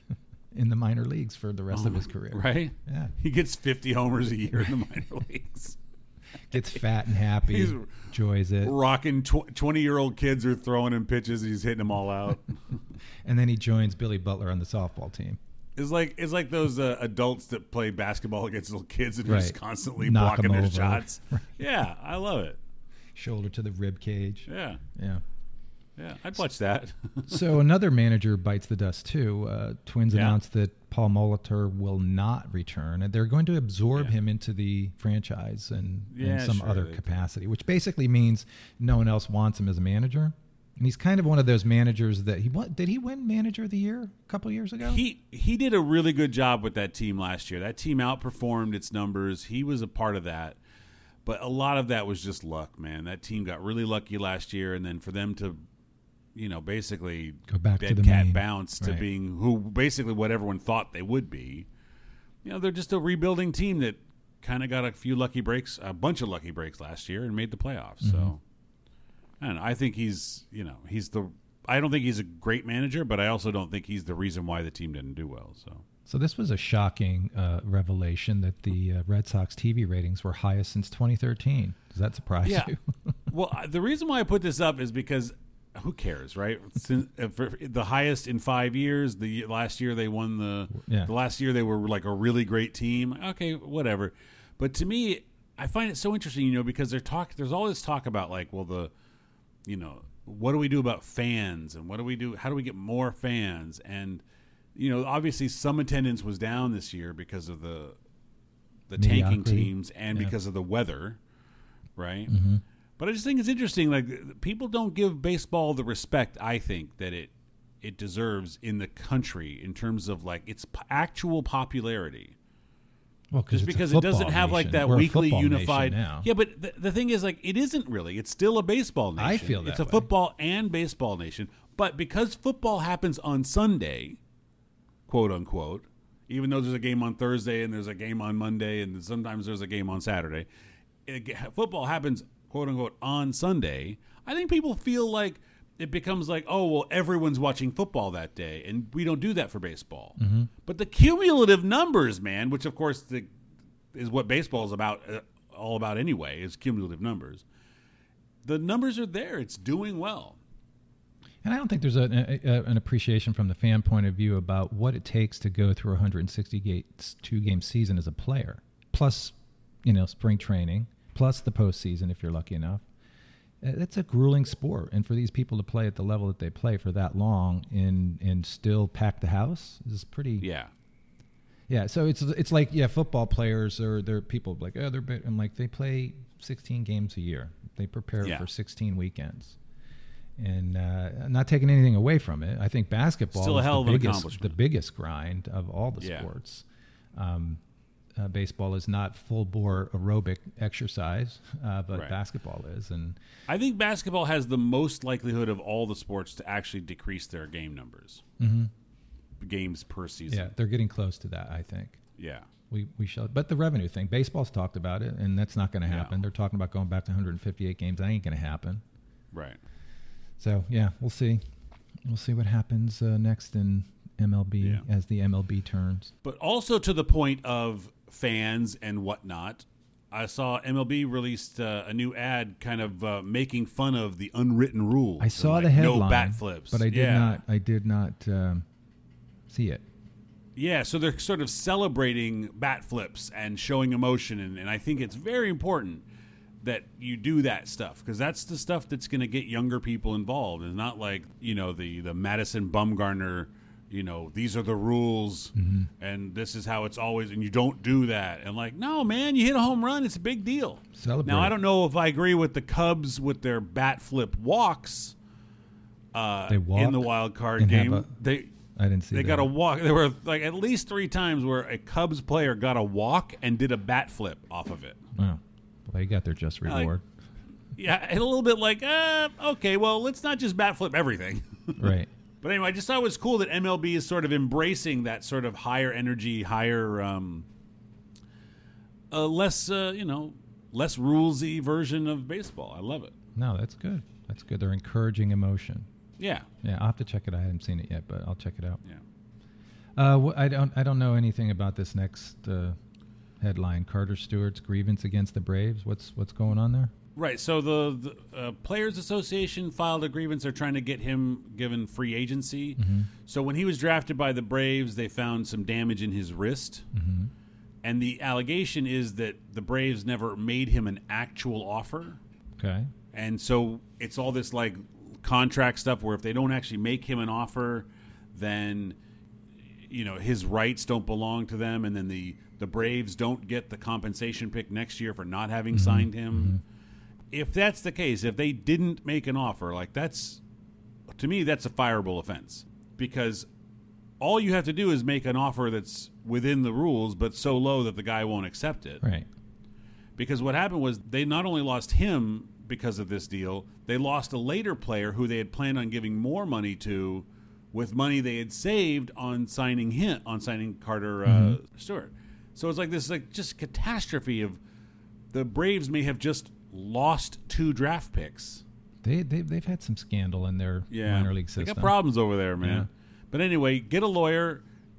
in the minor leagues for the rest oh, of his career. Right? Yeah, he gets fifty homers a year in the minor leagues. Gets fat and happy, he's enjoys it. Rocking twenty-year-old kids are throwing him pitches. He's hitting them all out. And then he joins Billy Butler on the softball team. It's like it's like those uh, adults that play basketball against little kids and right. just constantly Knock blocking their over. shots. Right. Yeah, I love it. Shoulder to the rib cage. Yeah, yeah, yeah. I'd watch that. So another manager bites the dust too. Uh, Twins yeah. announced that Paul Molitor will not return, and they're going to absorb yeah. him into the franchise and yeah, in some sure. other capacity, which basically means no one else wants him as a manager. And he's kind of one of those managers that he what did he win Manager of the Year a couple of years ago? He he did a really good job with that team last year. That team outperformed its numbers. He was a part of that. But a lot of that was just luck, man. That team got really lucky last year, and then for them to, you know, basically go back dead to the cat main. bounce to right. being who basically what everyone thought they would be. You know, they're just a rebuilding team that kind of got a few lucky breaks, a bunch of lucky breaks last year, and made the playoffs. Mm-hmm. So. And I think he's, you know, he's the. I don't think he's a great manager, but I also don't think he's the reason why the team didn't do well. So, so this was a shocking uh, revelation that the uh, Red Sox T V ratings were highest since twenty thirteen. Does that surprise yeah. you? Well, the reason why I put this up is because who cares, right? Since, the highest in five years. The last year they won the. Yeah. The last year they were like a really great team. Okay, whatever. But to me, I find it so interesting, you know, because they're talk. There's all this talk about like, well, the. You know, what do we do about fans and what do we do? How do we get more fans? And, you know, obviously some attendance was down this year because of the the tanking teams and yeah. because of the weather, right? Mm-hmm. But I just think it's interesting. Like, people don't give baseball the respect, I think, that it it deserves in the country in terms of, like, its p- actual popularity. Well, just because it doesn't have nation. like that We're weekly unified. Now. Yeah, but the, the thing is, like, it isn't really. It's still a baseball nation. I feel that it's a way. football and baseball nation. But because football happens on Sunday, quote unquote, even though there's a game on Thursday and there's a game on Monday and sometimes there's a game on Saturday, it, football happens quote unquote on Sunday. I think people feel like it becomes like, oh, well, everyone's watching football that day, and we don't do that for baseball. Mm-hmm. But the cumulative numbers, man, which, of course, the, is what baseball is about, uh, all about anyway, is cumulative numbers. The numbers are there. It's doing well. And I don't think there's a, a, an appreciation from the fan point of view about what it takes to go through a one hundred sixty-two game season as a player, plus, you know, spring training, plus the postseason if you're lucky enough. It's a grueling sport, and for these people to play at the level that they play for that long and and still pack the house is pretty. Yeah, yeah. So it's it's like yeah, football players or they're people like oh they're bit, I'm like they play sixteen games a year. They prepare yeah. for sixteen weekends, and uh, I'm not taking anything away from it. I think basketball still a is hell the of an biggest accomplishment. the biggest grind of all the yeah. sports. Um, Uh, baseball is not full bore aerobic exercise, uh, but right. basketball is, and I think basketball has the most likelihood of all the sports to actually decrease their game numbers, mm-hmm. games per season. Yeah, they're getting close to that. I think. Yeah, we we shall. But the revenue thing, baseball's talked about it, and that's not going to happen. Yeah. They're talking about going back to one hundred fifty-eight games. That ain't going to happen. Right. So yeah, we'll see. We'll see what happens uh, next in M L B yeah. as the M L B turns. But also to the point of fans and whatnot, I saw M L B released uh, a new ad kind of uh, making fun of the unwritten rules. I saw like the headline, no bat flips, but I did yeah. not. I did not um, see it. Yeah, so they're sort of celebrating bat flips and showing emotion, and, and I think it's very important that you do that stuff, because that's the stuff that's going to get younger people involved. It's not like, you know, the, the Madison Bumgarner, you know, these are the rules mm-hmm. and this is how it's always, and you don't do that. And like, no, man, you hit a home run, it's a big deal. Celebrate. Now, I don't know if I agree with the Cubs with their bat flip walks uh, they walk in the wild card game. A, they I didn't see They that. got a walk. There were like at least three times where a Cubs player got a walk and did a bat flip off of it. Wow. Well, they got their just reward. Like, yeah, and a little bit like, uh, okay, well, let's not just bat flip everything. Right. But anyway, I just thought it was cool that M L B is sort of embracing that sort of higher energy, higher, um, uh, less, uh, you know, less rulesy version of baseball. I love it. No, that's good. That's good. They're encouraging emotion. Yeah. Yeah, I'll have to check it out. I haven't seen it yet, but I'll check it out. Yeah. Uh, wh- I don't. I don't know anything about this next uh, headline. Carter Stewart's grievance against the Braves. What's What's going on there? Right. So the, the uh, Players Association filed a grievance. They're trying to get him given free agency. Mm-hmm. So when he was drafted by the Braves, they found some damage in his wrist. Mm-hmm. And the allegation is that the Braves never made him an actual offer. Okay. And so it's all this like contract stuff where if they don't actually make him an offer, then, you know, his rights don't belong to them. And then the, the Braves don't get the compensation pick next year for not having mm-hmm. signed him. Mm-hmm. If that's the case, if they didn't make an offer, like that's, to me, that's a fireable offense, because all you have to do is make an offer that's within the rules, but so low that the guy won't accept it. Right. Because what happened was they not only lost him because of this deal, they lost a later player who they had planned on giving more money to, with money they had saved on signing him, on signing Carter uh, mm-hmm. Stewart. So it's like this, like just catastrophe of the Braves may have just lost two draft picks. They they they've had some scandal in their yeah. minor league system. They got problems over there, man. Yeah. But anyway, get a lawyer,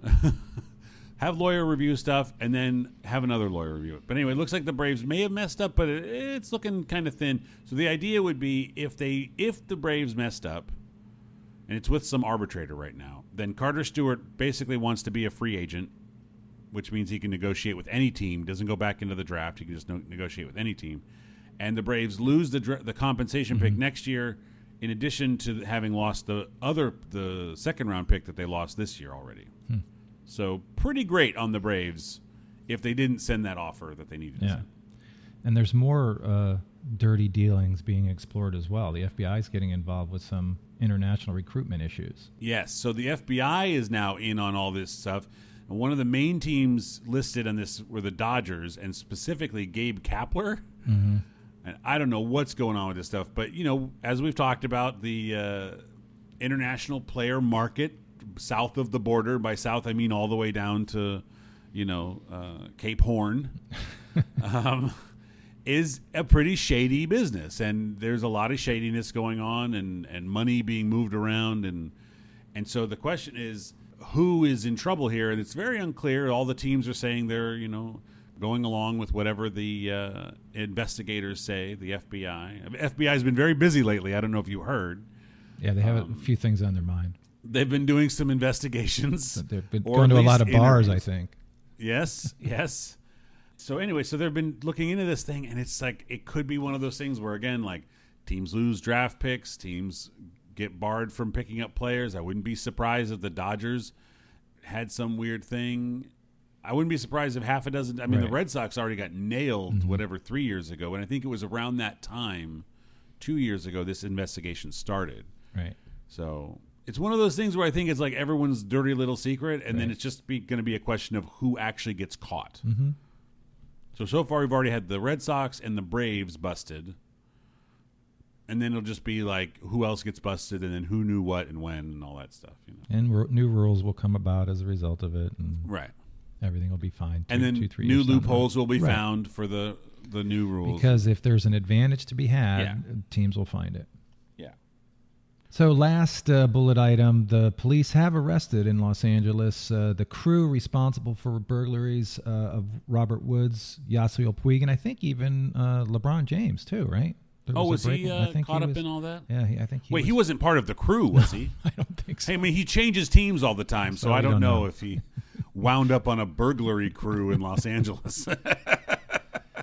have lawyer review stuff, and then have another lawyer review it. But anyway, it looks like the Braves may have messed up, but it, it's looking kind of thin. So the idea would be if they if the Braves messed up, and it's with some arbitrator right now, then Carter Stewart basically wants to be a free agent, which means he can negotiate with any team. Doesn't go back into the draft. He can just no- negotiate with any team. And the Braves lose the dra- the compensation mm-hmm. pick next year, in addition to having lost the other the second round pick that they lost this year already. Hmm. So pretty great on the Braves if they didn't send that offer that they needed yeah. to send. And there's more uh, dirty dealings being explored as well. The F B I is getting involved with some international recruitment issues. Yes. So the F B I is now in on all this stuff. And one of the main teams listed on this were the Dodgers, and specifically Gabe Kapler. Mm-hmm. And I don't know what's going on with this stuff, but, you know, as we've talked about, the uh, international player market south of the border, by south I mean all the way down to, you know, uh, Cape Horn, um, is a pretty shady business. And there's a lot of shadiness going on and, and money being moved around. And, and so the question is, who is in trouble here? And it's very unclear. All the teams are saying they're, you know, going along with whatever the uh, investigators say, the F B I. F B I has been very busy lately. I don't know if you heard. Yeah, they have um, a few things on their mind. They've been doing some investigations. They've been or going at to a lot of least bars, interviews. I think. Yes, yes. So anyway, so they've been looking into this thing, and it's like it could be one of those things where, again, like teams lose draft picks, teams get barred from picking up players. I wouldn't be surprised if the Dodgers had some weird thing. I wouldn't be surprised if half a dozen. I mean, right. the Red Sox already got nailed, mm-hmm. whatever, three years ago. And I think it was around that time, two years ago, this investigation started. Right. So it's one of those things where I think it's like everyone's dirty little secret, and right. then it's just going to be a question of who actually gets caught. Mm-hmm. So, so far, we've already had the Red Sox and the Braves busted. And then it'll just be like who else gets busted, and then who knew what and when and all that stuff. You know? And r- new rules will come about as a result of it. And right. Everything will be fine. Two, and then two, three new years down loopholes the road. will be right. found for the, the new rules. Because if there's an advantage to be had, Yeah. teams will find it. Yeah. So last uh, bullet item, the police have arrested in Los Angeles uh, the crew responsible for burglaries uh, of Robert Woods, Yasiel Puig, and I think even uh, LeBron James too, right? There Oh, a was he break- I uh, think caught he up was- in all that? Yeah, he, I think he Wait, was, he wasn't part of the crew, was he? I don't think so. Hey, I mean, he changes teams all the time, so So I we don't, don't know, know. if he wound up on a burglary crew in Los Angeles.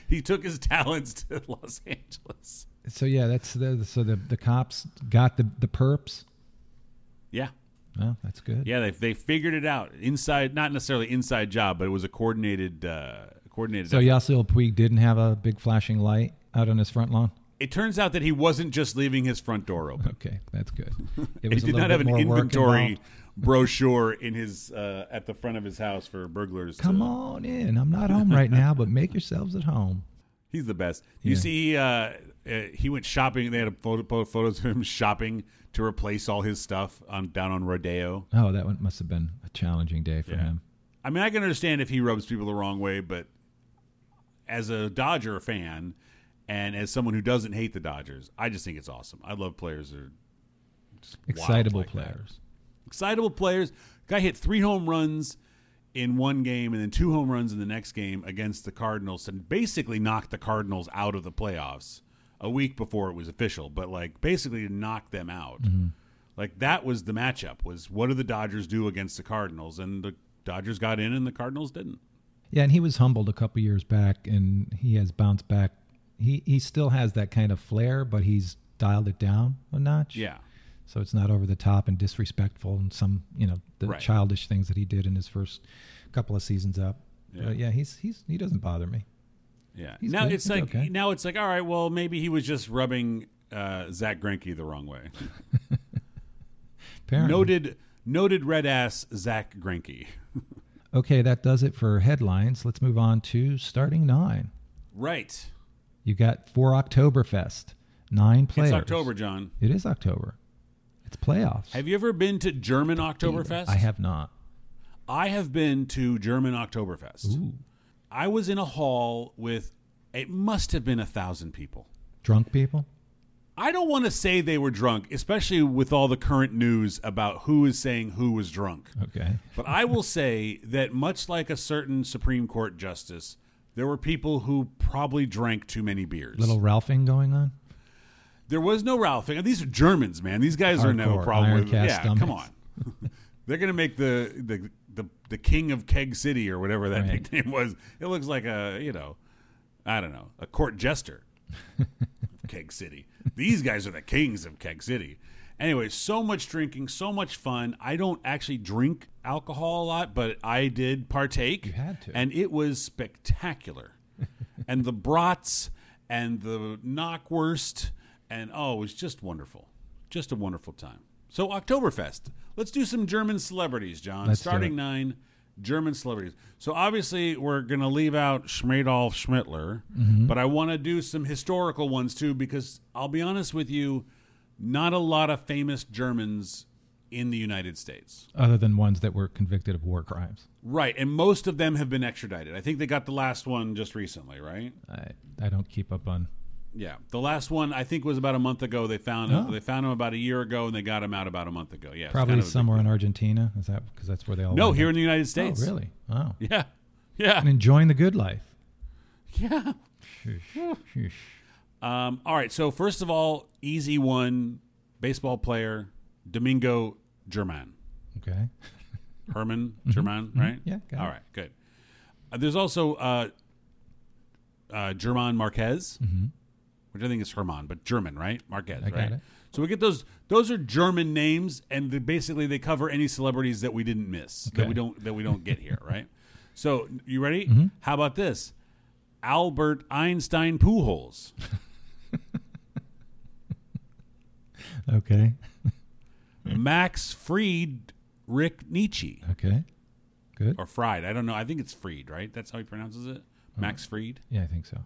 he took his talents to Los Angeles. So yeah, that's the so the the cops got the the perps. Yeah. Oh, that's good. Yeah, they they figured it out inside, not necessarily inside job, but it was a coordinated uh, coordinated. So effort. Yasiel Puig didn't have a big flashing light out on his front lawn. It turns out that he wasn't just leaving his front door open. Okay, that's good. It He was a did little not have bit an more work inventory involved. brochure in his uh, at the front of his house for burglars. Come to, on in. I'm not home right now, but make yourselves at home. He's the best. You Yeah. see, uh, uh, he went shopping. They had a photo, photos of him shopping to replace all his stuff on down on Rodeo. Oh, that one must have been a challenging day for Yeah. him. I mean, I can understand if he rubs people the wrong way, but as a Dodger fan and as someone who doesn't hate the Dodgers, I just think it's awesome. I love players that are just wild Excitable like that. players. Excitable players. Guy hit three home runs in one game and then two home runs in the next game against the Cardinals and basically knocked the Cardinals out of the playoffs a week before it was official, but like basically knocked them out. Mm-hmm. Like that was the matchup, was what do the Dodgers do against the Cardinals? And the Dodgers got in and the Cardinals didn't. Yeah, and he was humbled a couple years back, and he has bounced back. He he still has that kind of flair, but he's dialed it down a notch. Yeah. So it's not over the top and disrespectful and some, you know, the Right. childish things that he did in his first couple of seasons up. Yeah. But yeah, he's he's he doesn't bother me. Yeah. He's now good. it's He's like okay. now it's like, all right, well, maybe he was just rubbing uh, Zach Greinke the wrong way. Apparently. noted noted red ass Zach Greinke. Okay, that does it for headlines. Let's move on to starting nine. Right. You got for Oktoberfest, nine players. It's October, John. It is October. It's playoffs. Have you ever been to German Oktoberfest? I have not. I have been to German Oktoberfest. Ooh. I was in a hall with, it must have been a thousand people. Drunk people? I don't want to say they were drunk, especially with all the current news about who is saying who was drunk. Okay. But I will say that much like a certain Supreme Court justice, there were people who probably drank too many beers. Little Ralphing going on? There was no Ralphing. These are Germans, man. These guys are no Hardcore, problem iron with cast Yeah, stomachs. come on. They're going to make the, the the the king of Keg City or whatever that Right. nickname was. It looks like a, you know, I don't know, a court jester of Keg City. These guys are the kings of Keg City. Anyway, so much drinking, so much fun. I don't actually drink alcohol a lot, but I did partake. You had to. And it was spectacular. And the brats and the knockwurst and oh, it was just wonderful. Just a wonderful time. So Oktoberfest. Let's do some German celebrities, John. Let's do Starting it. nine, German celebrities. So obviously we're going to leave out Schmadolf Schmittler, Mm-hmm. but I want to do some historical ones too because I'll be honest with you, not a lot of famous Germans in the United States. Other than ones that were convicted of war crimes. Right, and most of them have been extradited. I think they got the last one just recently, right? I, I don't keep up on. Yeah, the last one I think was about a month ago. They found Oh. they found him about a year ago, and they got him out about a month ago. Yeah, it's Probably kind of a big somewhere in deal. Argentina. Is that because that's where they all No, went? here in the United States. Oh, really? Wow. Yeah, yeah, And enjoying the good life. yeah. Sheesh. Sheesh. Um, all right, so first of all, easy one, baseball player Domingo German, Okay. Herman German, right? Yeah, got All it. right, good. Uh, there's also uh, uh, German Marquez. Mm-hmm. Which I think is Herman, but German, right? Marquez, I got right? it. So we get those. Those are German names, and they basically they cover any celebrities that we didn't miss, that Okay. we don't that we don't get here, right? So you ready? Mm-hmm. How about this? Albert Einstein Pujols, Okay. Max Friedrich Nietzsche, Okay. Good. or Fried. I don't know. I think it's Fried, right? That's how he pronounces it. Max Fried. Yeah, I think so.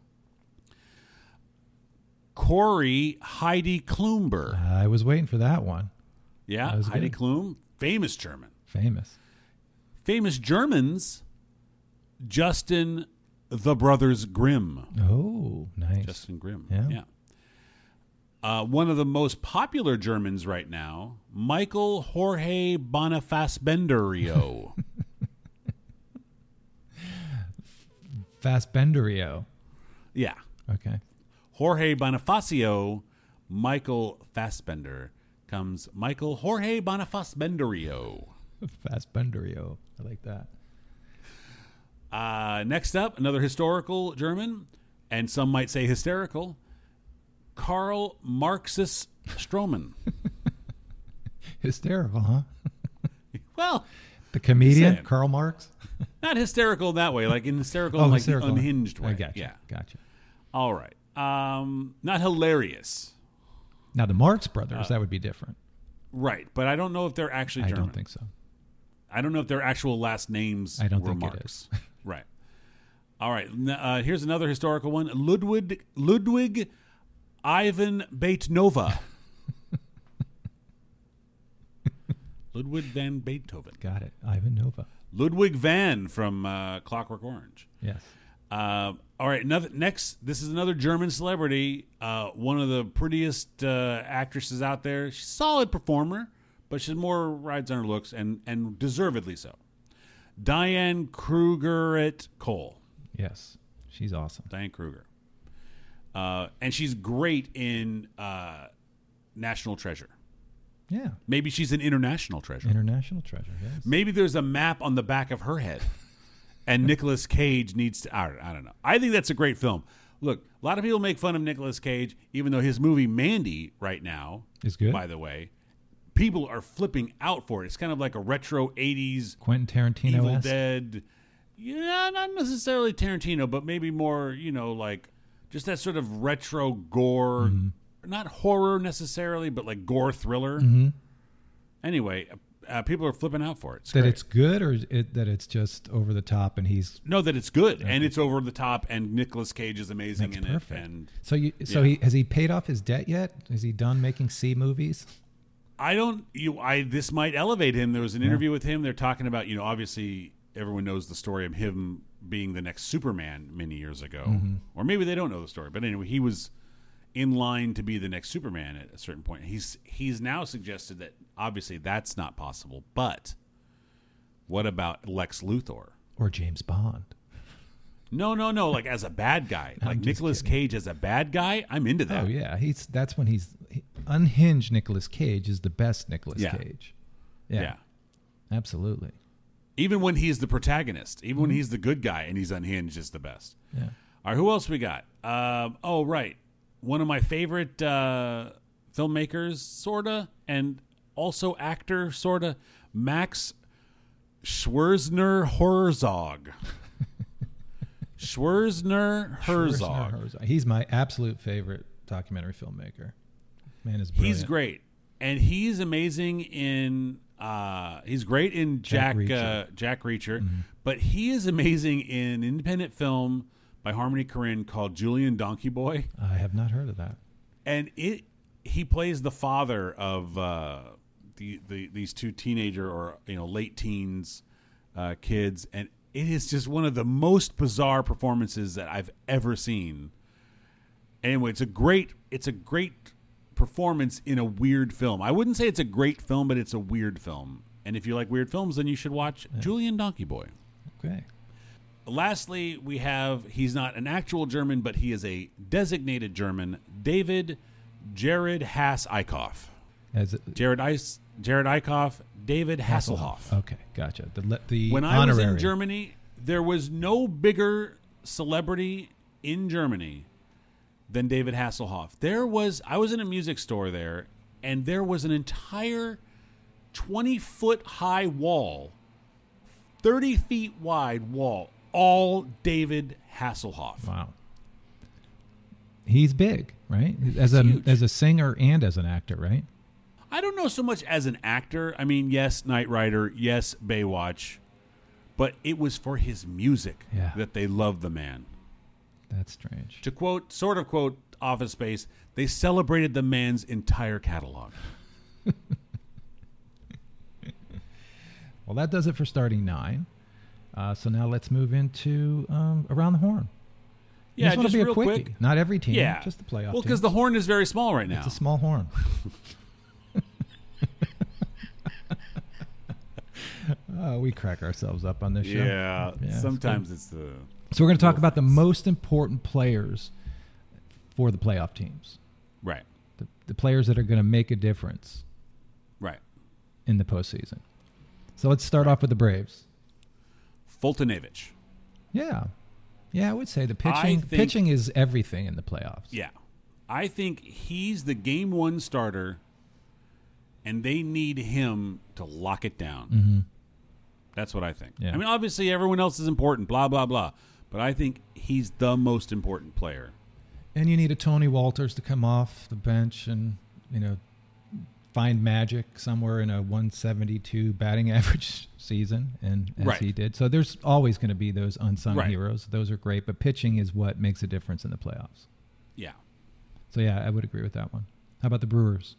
Corey Heidi Klumber. I was waiting for that one. Yeah, that was Heidi good. Klum, famous German. Famous. Famous Germans, Justin the Brothers Grimm. Oh, nice. Justin Grimm. Yeah. Yeah. Uh, one of the most popular Germans right now, Michael Jorge Boniface-Benderio. Fassbenderio. Yeah. Okay. Jorge Bonifacio, Michael Fassbender. Comes Michael Jorge Boniface-Benderio. Fassbenderio. I like that. Uh, next up, another historical German, and some might say hysterical, Karl Marxus Stroman. Hysterical, huh? Well, the comedian Karl Marx. Not hysterical that way, like in hysterical, oh, like hysterical. the unhinged way. I gotcha. Yeah, gotcha. All right. Um, not hilarious. Now the Marx Brothers, Uh, that would be different. Right, but I don't know if they're actually I German. don't think so. I don't know if their actual last names I don't were think Marx. it is. Right. All right. N- Uh, here's another historical one. Ludwig Ludwig Ivan Beetnova. Ludwig van Beethoven. Got it. Ivan Nova. Ludwig van from uh, Clockwork Orange. Yes. Uh, all right. Another next. This is another German celebrity. Uh, one of the prettiest uh, actresses out there. She's a solid performer, but she's more rides on her looks, and and deservedly so. Diane Kruger at Cole. Yes. She's awesome. Diane Kruger. Uh, and she's great in uh, National Treasure. Yeah. Maybe she's an international treasure. International treasure. Yes. Maybe there's a map on the back of her head, and Nicolas Cage needs to. I don't, I don't know. I think that's a great film. Look, a lot of people make fun of Nicolas Cage, even though his movie Mandy right now is good. By the way, people are flipping out for it. It's kind of like a retro eighties Quentin Tarantino. Evil Dead. Yeah, not necessarily Tarantino, but maybe more. You know, like just that sort of retro gore. Mm-hmm. Not horror necessarily, but like gore thriller. Mm-hmm. Anyway, uh, people are flipping out for it. It's that great. It's good, or it, that it's just over the top, and he's no, that it's good, okay. And it's over the top, and Nicolas Cage is amazing That's in perfect. it. And so, you, so yeah. he has he paid off his debt yet? Is he done making C movies? I don't. You, I this might elevate him. There was an yeah. interview with him. They're talking about, you know, obviously everyone knows the story of him being the next Superman many years ago, mm-hmm. or maybe they don't know the story. But anyway, he was in line to be the next Superman at a certain point. He's he's now suggested that obviously that's not possible. But what about Lex Luthor or James Bond? No, no, no. Like as a bad guy, like Nicolas Cage as a bad guy. I'm into that. Oh yeah, he's that's when he's he, unhinged. Nicolas Cage is the best Nicolas yeah. Cage. Yeah. yeah, absolutely. Even when he's the protagonist, even mm-hmm. when he's the good guy and he's unhinged, is the best. Yeah. All right, who else we got? Um, oh, right. One of my favorite uh, filmmakers, sorta, and also actor, sorta, Max Schwerzner Herzog. Schwerzner Herzog. Herzog. He's my absolute favorite documentary filmmaker. Man is brilliant. He's great, and he's amazing in. Uh, he's great in Jack Jack Reacher, uh, Jack Reacher mm-hmm. but he is amazing in an independent film by Harmony Korine called Julian Donkey Boy. I have not heard of that. And it he plays the father of uh, the, the these two teenager or you know late teens uh, kids, and it is just one of the most bizarre performances that I've ever seen. Anyway, it's a great it's a great performance in a weird film. I wouldn't say it's a great film, but it's a weird film. And if you like weird films, then you should watch yeah. Julian Donkey Boy. Okay. Lastly, we have, he's not an actual German, but he is a designated German, David Jared Hass-Eickhoff. As it, Jared Ice, Jared Eickhoff, David Hasselhoff. Okay, gotcha. The, the when I honorary. was in Germany, there was no bigger celebrity in Germany than David Hasselhoff. There was, I was in a music store there, and there was an entire twenty-foot high wall, thirty feet wide wall, all David Hasselhoff. Wow. He's big, right? As He's a huge. as a singer and as an actor, right? I don't know so much as an actor. I mean, yes, Knight Rider, yes, Baywatch, but it was for his music yeah. that they loved the man. That's strange. To quote, sort of quote Office Space, they celebrated the man's entire catalog. Well, that does it for starting nine. Uh, so now let's move into um, Around the Horn. Yeah, this just be real a quickie. quick. Not every team, yeah. just the playoff Well, because the horn is very small right now. It's a small horn. uh, we crack ourselves up on this show. Yeah, yeah sometimes it's, it's the... So we're going to talk about the most important players for the playoff teams. Right. The, the players that are going to make a difference. Right. In the postseason. So let's start right. off with the Braves. Fultonevich. Yeah. Yeah, I would say the pitching think, pitching is everything in the playoffs. Yeah. I think he's the game one starter, and they need him to lock it down. Mm-hmm. That's what I think. Yeah. I mean, obviously, everyone else is important, blah, blah, blah. But I think he's the most important player. And you need a Tony Walters to come off the bench and, you know, find magic somewhere in a one seventy-two batting average season, and as right. he did. So there's always going to be those unsung right. heroes. Those are great, but pitching is what makes a difference in the playoffs. Yeah. So, yeah, I would agree with that one. How about the Brewers?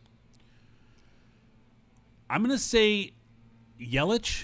I'm going to say Yelich,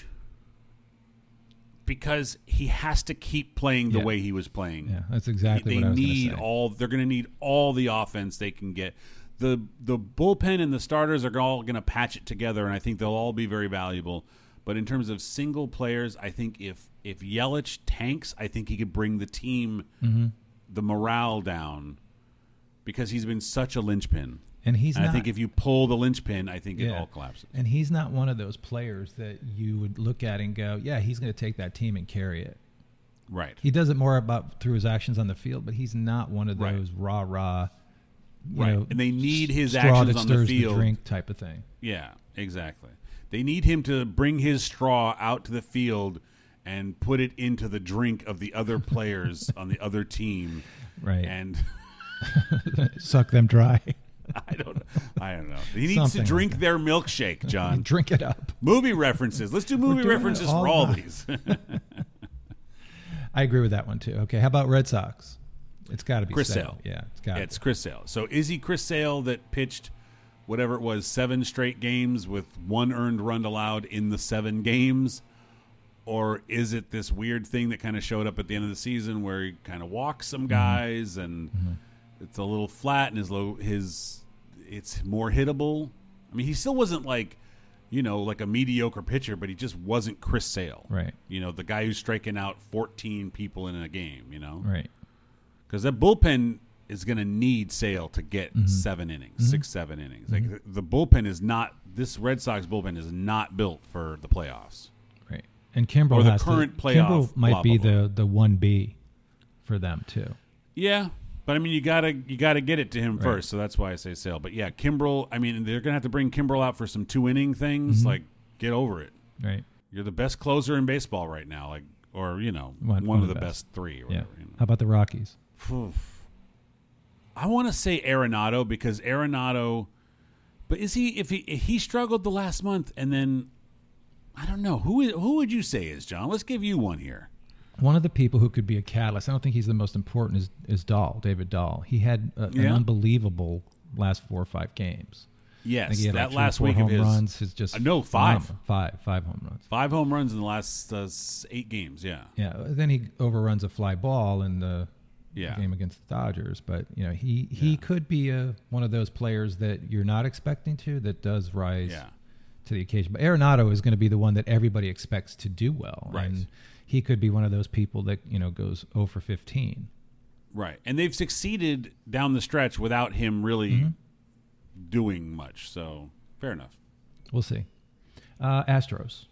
because he has to keep playing the yeah. way he was playing. Yeah, that's exactly they what I was going need to say. all. They're going to need all the offense they can get. the The bullpen and the starters are all going to patch it together, and I think they'll all be very valuable. But in terms of single players, I think if if Yelich tanks, I think he could bring the team, mm-hmm. the morale down, because he's been such a linchpin. And he's and not, I think if you pull the linchpin, I think yeah. it all collapses. And he's not one of those players that you would look at and go, yeah, he's going to take that team and carry it. Right. He does it more about through his actions on the field, but he's not one of those right. rah rah. You right. know, and they need his straw actions that on stirs the field. The drink type of thing. Yeah, exactly. They need him to bring his straw out to the field and put it into the drink of the other players on the other team. Right. And suck them dry. I don't know. I don't know. He needs Something to drink like their milkshake, John. Drink it up. Movie references. Let's do movie references all for all night. these. I agree with that one too. Okay, how about Red Sox? It's got to be Chris Sale. Sale. Yeah, it's got. Yeah, it's Chris Sale. So is he Chris Sale that pitched whatever it was, seven straight games with one earned run allowed in the seven games? Or is it this weird thing that kind of showed up at the end of the season where he kind of walks some guys mm-hmm. and mm-hmm. it's a little flat and his low his it's more hittable? I mean, he still wasn't like, you know, like a mediocre pitcher, but he just wasn't Chris Sale. Right. You know, the guy who's striking out fourteen people in a game, you know? Right. Because that bullpen is going to need Sale to get mm-hmm. seven innings, mm-hmm. six, seven innings. Mm-hmm. Like the, the bullpen is not, this Red Sox bullpen is not built for the playoffs. Right. And Kimbrel or the has current to, playoff. Kimbrel might blah, be blah, blah. the the one B for them too. Yeah. But I mean, you gotta you gotta get it to him right. first, so that's why I say Sale. But yeah, Kimbrel. I mean, they're gonna have to bring Kimbrel out for some two inning things. Mm-hmm. Like, get over it. Right. You're the best closer in baseball right now. Like, or you know, one, one, one of the best. best three. Or yeah. whatever, you know. How about the Rockies? I want to say Arenado because Arenado, but is he if he if he struggled the last month and then I don't know who who would you say is John? Let's give you one here. One of the people who could be a catalyst. I don't think he's the most important. Is is Dahl, David Dahl? He had a, yeah. an unbelievable last four or five games. Yes, that like last week home of his runs is just uh, no five, phenomenal. five, five home runs, five home runs in the last uh, eight games. Yeah, yeah. Then he overruns a fly ball in the yeah. game against the Dodgers, but you know he he yeah. could be a one of those players that you're not expecting to that does rise yeah. to the occasion. But Arenado is going to be the one that everybody expects to do well, right? And he could be one of those people that you know goes oh for fifteen, right? And they've succeeded down the stretch without him really mm-hmm. doing much. So fair enough. We'll see. Uh, Astros.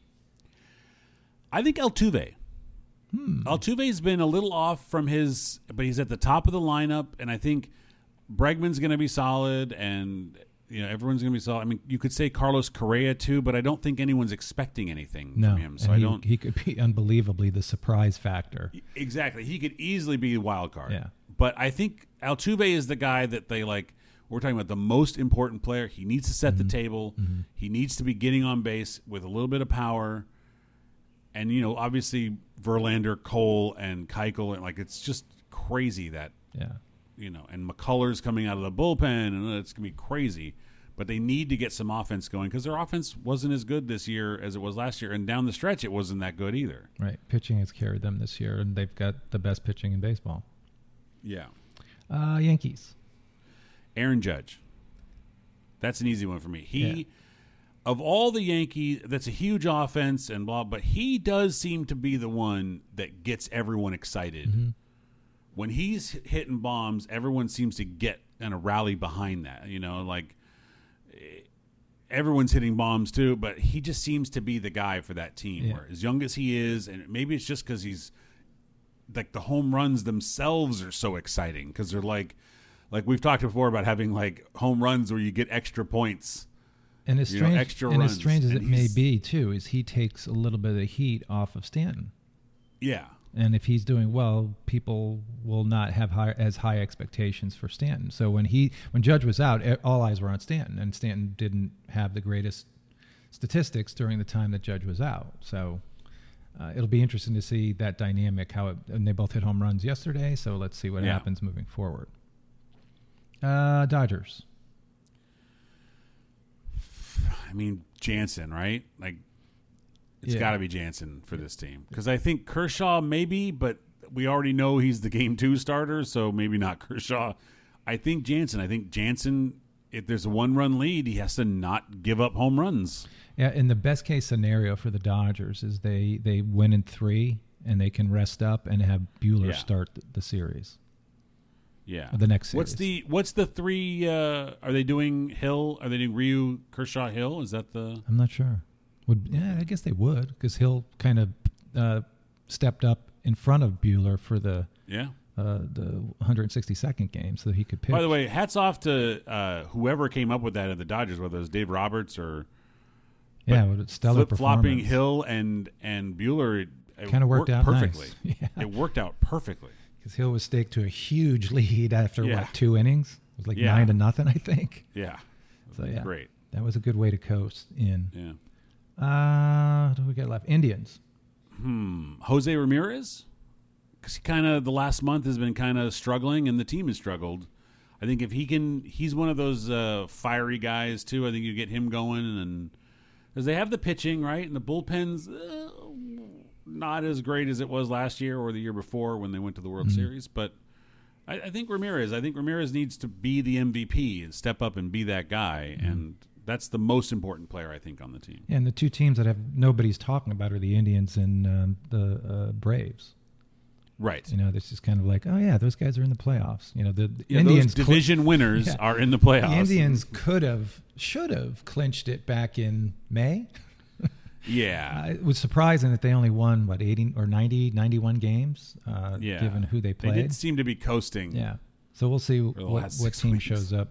I think Altuve. Hmm. Altuve's been a little off from his, but he's at the top of the lineup, and I think Bregman's going to be solid, and you know everyone's going to be solid. I mean, you could say Carlos Correa too, but I don't think anyone's expecting anything no, from him. So and I he, don't. He could be unbelievably the surprise factor. Exactly, he could easily be a wild card. Yeah. But I think Altuve is the guy that they like. We're talking about the most important player. He needs to set mm-hmm. the table. Mm-hmm. He needs to be getting on base with a little bit of power. And, you know, obviously Verlander, Cole, and Keuchel, and like it's just crazy that, yeah, you know, and McCullers coming out of the bullpen, and it's going to be crazy. But they need to get some offense going because their offense wasn't as good this year as it was last year. And down the stretch, it wasn't that good either. Right. Pitching has carried them this year, and they've got the best pitching in baseball. Yeah. Uh, Yankees. Aaron Judge. That's an easy one for me. He... Yeah. Of all the Yankees, that's a huge offense and blah, but he does seem to be the one that gets everyone excited. Mm-hmm. When he's hitting bombs, everyone seems to get and a rally behind that. You know, like everyone's hitting bombs too, but he just seems to be the guy for that team. Yeah. Where as young as he is, and maybe it's just because he's like the home runs themselves are so exciting because they're like, like we've talked before about having like home runs where you get extra points. And as you strange, know, extra and runs. as strange as And it may he's- be, too, is he takes a little bit of the heat off of Stanton. Yeah. And if he's doing well, people will not have high, as high expectations for Stanton. So when he when Judge was out, e- all eyes were on Stanton, and Stanton didn't have the greatest statistics during the time that Judge was out. So uh, it'll be interesting to see that dynamic. How it, and they both hit home runs yesterday. So let's see what Yeah. happens moving forward. Uh, Dodgers. I mean, Jansen, right? Like, it's Yeah. got to be Jansen for this team because I think Kershaw maybe, but we already know he's the game two starter, so maybe not Kershaw. I think Jansen. I think Jansen. If there's a one-run lead, he has to not give up home runs. Yeah, and the best case scenario for the Dodgers is they, they win in three and they can rest up and have Buehler Yeah. start the, the series. Yeah, Or the next series. What's the What's the three? Uh, are they doing Hill? Are they doing Ryu, Kershaw, Hill? Is that the? I'm not sure. Would yeah, I guess they would because Hill kind of uh, stepped up in front of Buehler for the Yeah. uh, the one hundred sixty-second game so that he could pitch. By the way, hats off to uh, whoever came up with that at the Dodgers, whether it was Dave Roberts or yeah, what a stellar flip flopping performance. Hill and and Buehler. It, it Kind of worked, out perfectly. nice. Yeah, It worked out perfectly. because Hill was staked to a huge lead after Yeah. what two innings? It was like Yeah. nine to nothing, I think. Yeah. So yeah, Great. that was a good way to coast in. Yeah. Uh, what do we got left? Indians. Hmm. Jose Ramirez, because he kind of the last month has been kind of struggling, and the team has struggled. I think if he can, he's one of those uh, fiery guys too. I think you get him going, and because they have the pitching right, and the bullpen's uh, not as great as it was last year or the year before when they went to the World Mm-hmm. Series, but. I, I think Ramirez. I think Ramirez needs to be the M V P and step up and be that guy, Mm-hmm. and that's the most important player I think on the team. And the two teams that have nobody's talking about are the Indians and um, the uh, Braves. Right. You know, this is kind of like, oh yeah, those guys are in the playoffs. You know, the Yeah, Indians those division cl- winners Yeah. are in the playoffs. The Indians could have, should have clinched it back in May. Yeah. Uh, it was surprising that they only won what eighty or ninety, ninety-one games, uh, Yeah. given who they They played. did seem to be coasting. Yeah. So we'll see the what, last what six team weeks. shows up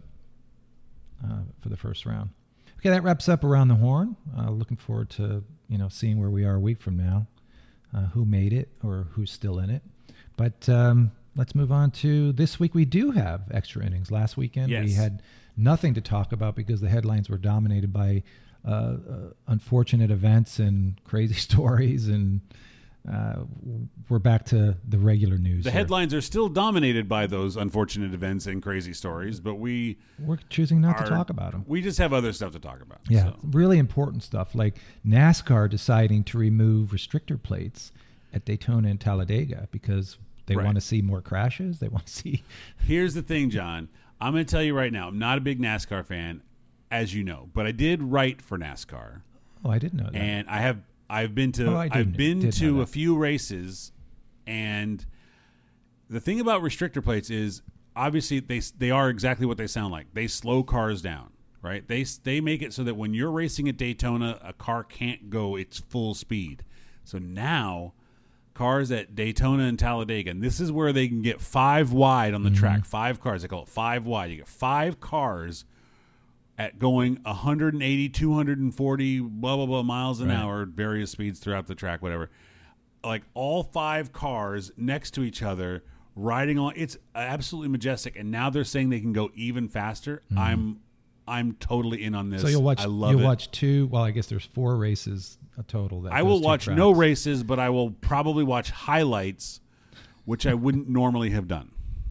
uh, for the first round. Okay, that wraps up Around the Horn. Uh, looking forward to you know seeing where we are a week from now, uh, who made it or who's still in it. But um, let's move on to this week. We do have extra innings. Last weekend we Yes. had nothing to talk about because the headlines were dominated by uh, uh, unfortunate events and crazy stories, and uh, we're back to the regular news. The here. headlines are still dominated by those unfortunate events and crazy stories, but we We're choosing not are, to talk about them. We just have other stuff to talk about. Yeah, so. really important stuff like NASCAR deciding to remove restrictor plates at Daytona and Talladega because they Right. want to see more crashes. They want to see. Here's the thing, John. I'm going to tell you right now, I'm not a big NASCAR fan, as you know, but I did write for NASCAR, Oh, I didn't know that. and I have I've been to Oh, I I've didn't- been did know to that. a few races, and the thing about restrictor plates is obviously they they are exactly what they sound like. They slow cars down, right? They they make it so that when you're racing at Daytona, a car can't go its full speed. So now cars at Daytona and Talladega, and this is where they can get five wide on the Mm-hmm. track. Five cars. They call it five wide. You get five cars at going one eighty, two forty, blah, blah, blah miles an Right. hour, various speeds throughout the track, whatever. Like all five cars next to each other, riding on. It's absolutely majestic. And now they're saying they can go even faster. I'm I'm totally in on this. so you'll watch. I love you'll it. watch two. Well, I guess there's four races a total. That I those will two watch tracks. no races, but I will probably watch highlights, which I wouldn't normally have done.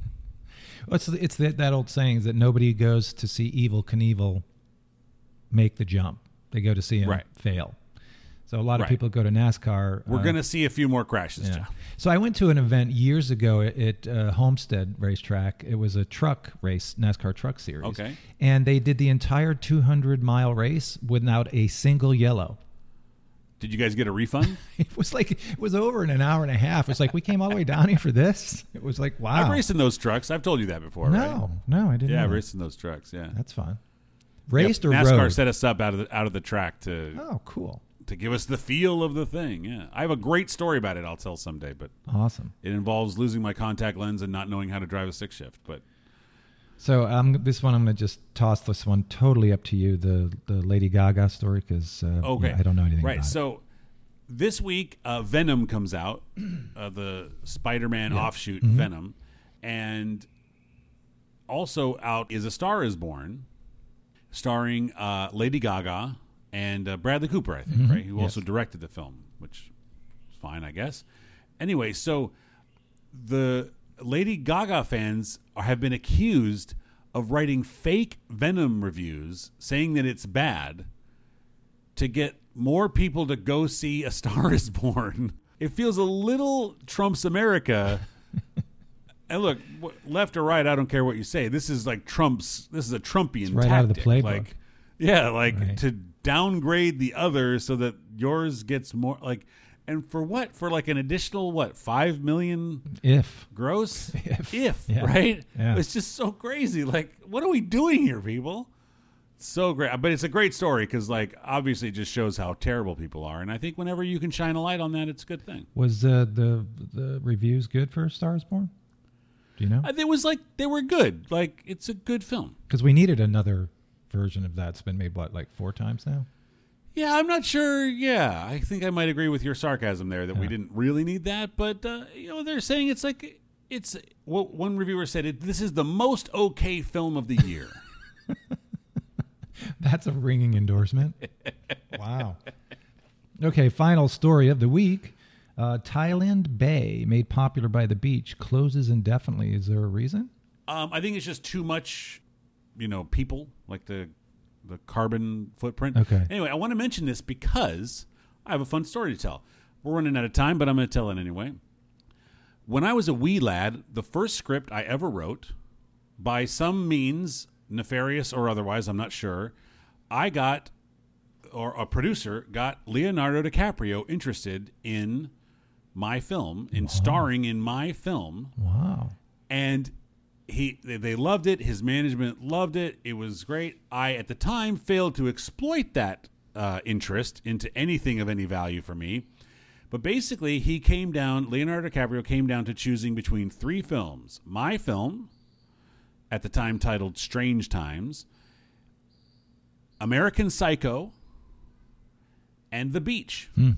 Well, It's it's that, that old saying is that nobody goes to see Evel Knievel make the jump. They go to see him Right. fail. So a lot of Right. people go to NASCAR. We're uh, going to see a few more crashes, Yeah. John. So I went to an event years ago at, at uh, Homestead Racetrack. It was a truck race, NASCAR Truck Series. Okay. And they did the entire two hundred mile race without a single yellow. Did you guys get a refund? It was like it was over in an hour and a half. It's like we came all the way down here for this. It was like wow. I've raced in those trucks. I've told you that before, no, right? no, I didn't. Yeah, know I that. raced in those trucks. Yeah, That's fun. Raced Yep. or NASCAR rode? set us up out of the out of the track to Oh, cool. to give us the feel of the thing. Yeah, I have a great story about it. I'll tell someday, but awesome. It involves losing my contact lens and not knowing how to drive a stick shift. But so um, this one, I'm going to just toss this one totally up to you. The the Lady Gaga story, because uh, okay. yeah, I don't know anything right. about so, it. This week, uh, Venom comes out, uh, the Spider-Man yeah. offshoot mm-hmm. Venom, and also out is A Star Is Born, starring uh, Lady Gaga and uh, Bradley Cooper, I think, mm-hmm. right? Who yes. also directed the film, which is fine, I guess. Anyway, so the Lady Gaga fans are, have been accused of writing fake Venom reviews, saying that it's bad, to get more people to go see A Star Is Born. It feels a little Trump's America. And look, left or right, I don't care what you say. This is like Trump's. This is a Trumpian it's right tactic. out of the playbook. Like, yeah, like right. to downgrade the other so that yours gets more. Like, and for what? For like an additional what? Five million if gross. If, if yeah. right? Yeah. It's just so crazy. Like, what are we doing here, people? So great, but it's a great story because, like, obviously, it just shows how terrible people are. And I think whenever you can shine a light on that, it's a good thing. Was uh, the the reviews good for A Star Is Born? Do you know? It was like they were good. Like, it's a good film. Because we needed another version of that. It's been made what, like four times now? Yeah, I'm not sure. Yeah, I think I might agree with your sarcasm there that yeah. we didn't really need that. But uh, you know, they're saying it's like it's. Well, one reviewer said it. This is the most okay film of the year. That's a ringing endorsement. Wow. Okay, final story of the week. Uh, Thailand Bay, made popular by the beach, closes indefinitely. Is there a reason? Um, I think it's just too much, you know, people, like the the carbon footprint. Okay. Anyway, I want to mention this because I have a fun story to tell. We're running out of time, but I'm going to tell it anyway. When I was a wee lad, the first script I ever wrote, by some means, nefarious or otherwise, I'm not sure, I got, or a producer got Leonardo DiCaprio interested in my film, in wow. starring in my film. Wow. And he, they loved it. His management loved it. It was great. I, at the time, failed to exploit that uh, interest into anything of any value for me. But basically, he came down, Leonardo DiCaprio came down to choosing between three films. My film, at the time titled Strange Times, American Psycho, and The Beach. Hmm.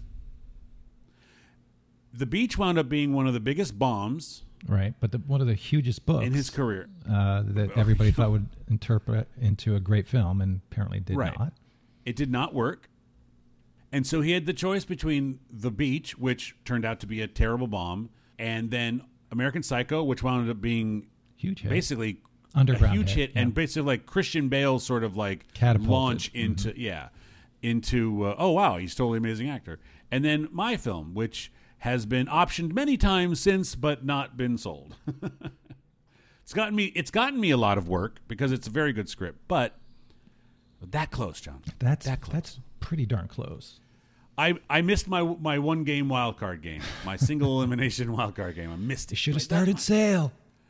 The Beach wound up being one of the biggest bombs. Right, but the, one of the hugest books in his career uh, that everybody thought would interpret into a great film, and apparently did right. not. It did not work. And so he had the choice between The Beach, which turned out to be a terrible bomb, and then American Psycho, which wound up being huge hit. basically Underground a huge hit, hit, yeah. and basically like Christian Bale's sort of like Catapulted. launch into, mm-hmm. yeah, into, uh, oh, wow, he's totally amazing actor. And then my film, which has been optioned many times since, but not been sold. It's gotten me. It's gotten me a lot of work because it's a very good script, but that close, John. That's that close. That's pretty darn close. I, I missed my my one game wild card game, my single elimination wild card game. I missed it. You should have started Sale.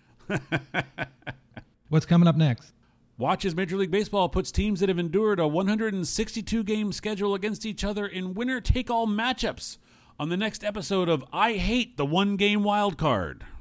What's coming up next? Watch as Major League Baseball puts teams that have endured a one hundred sixty-two game schedule against each other in winner-take-all matchups on the next episode of I Hate the One Game Wild Card.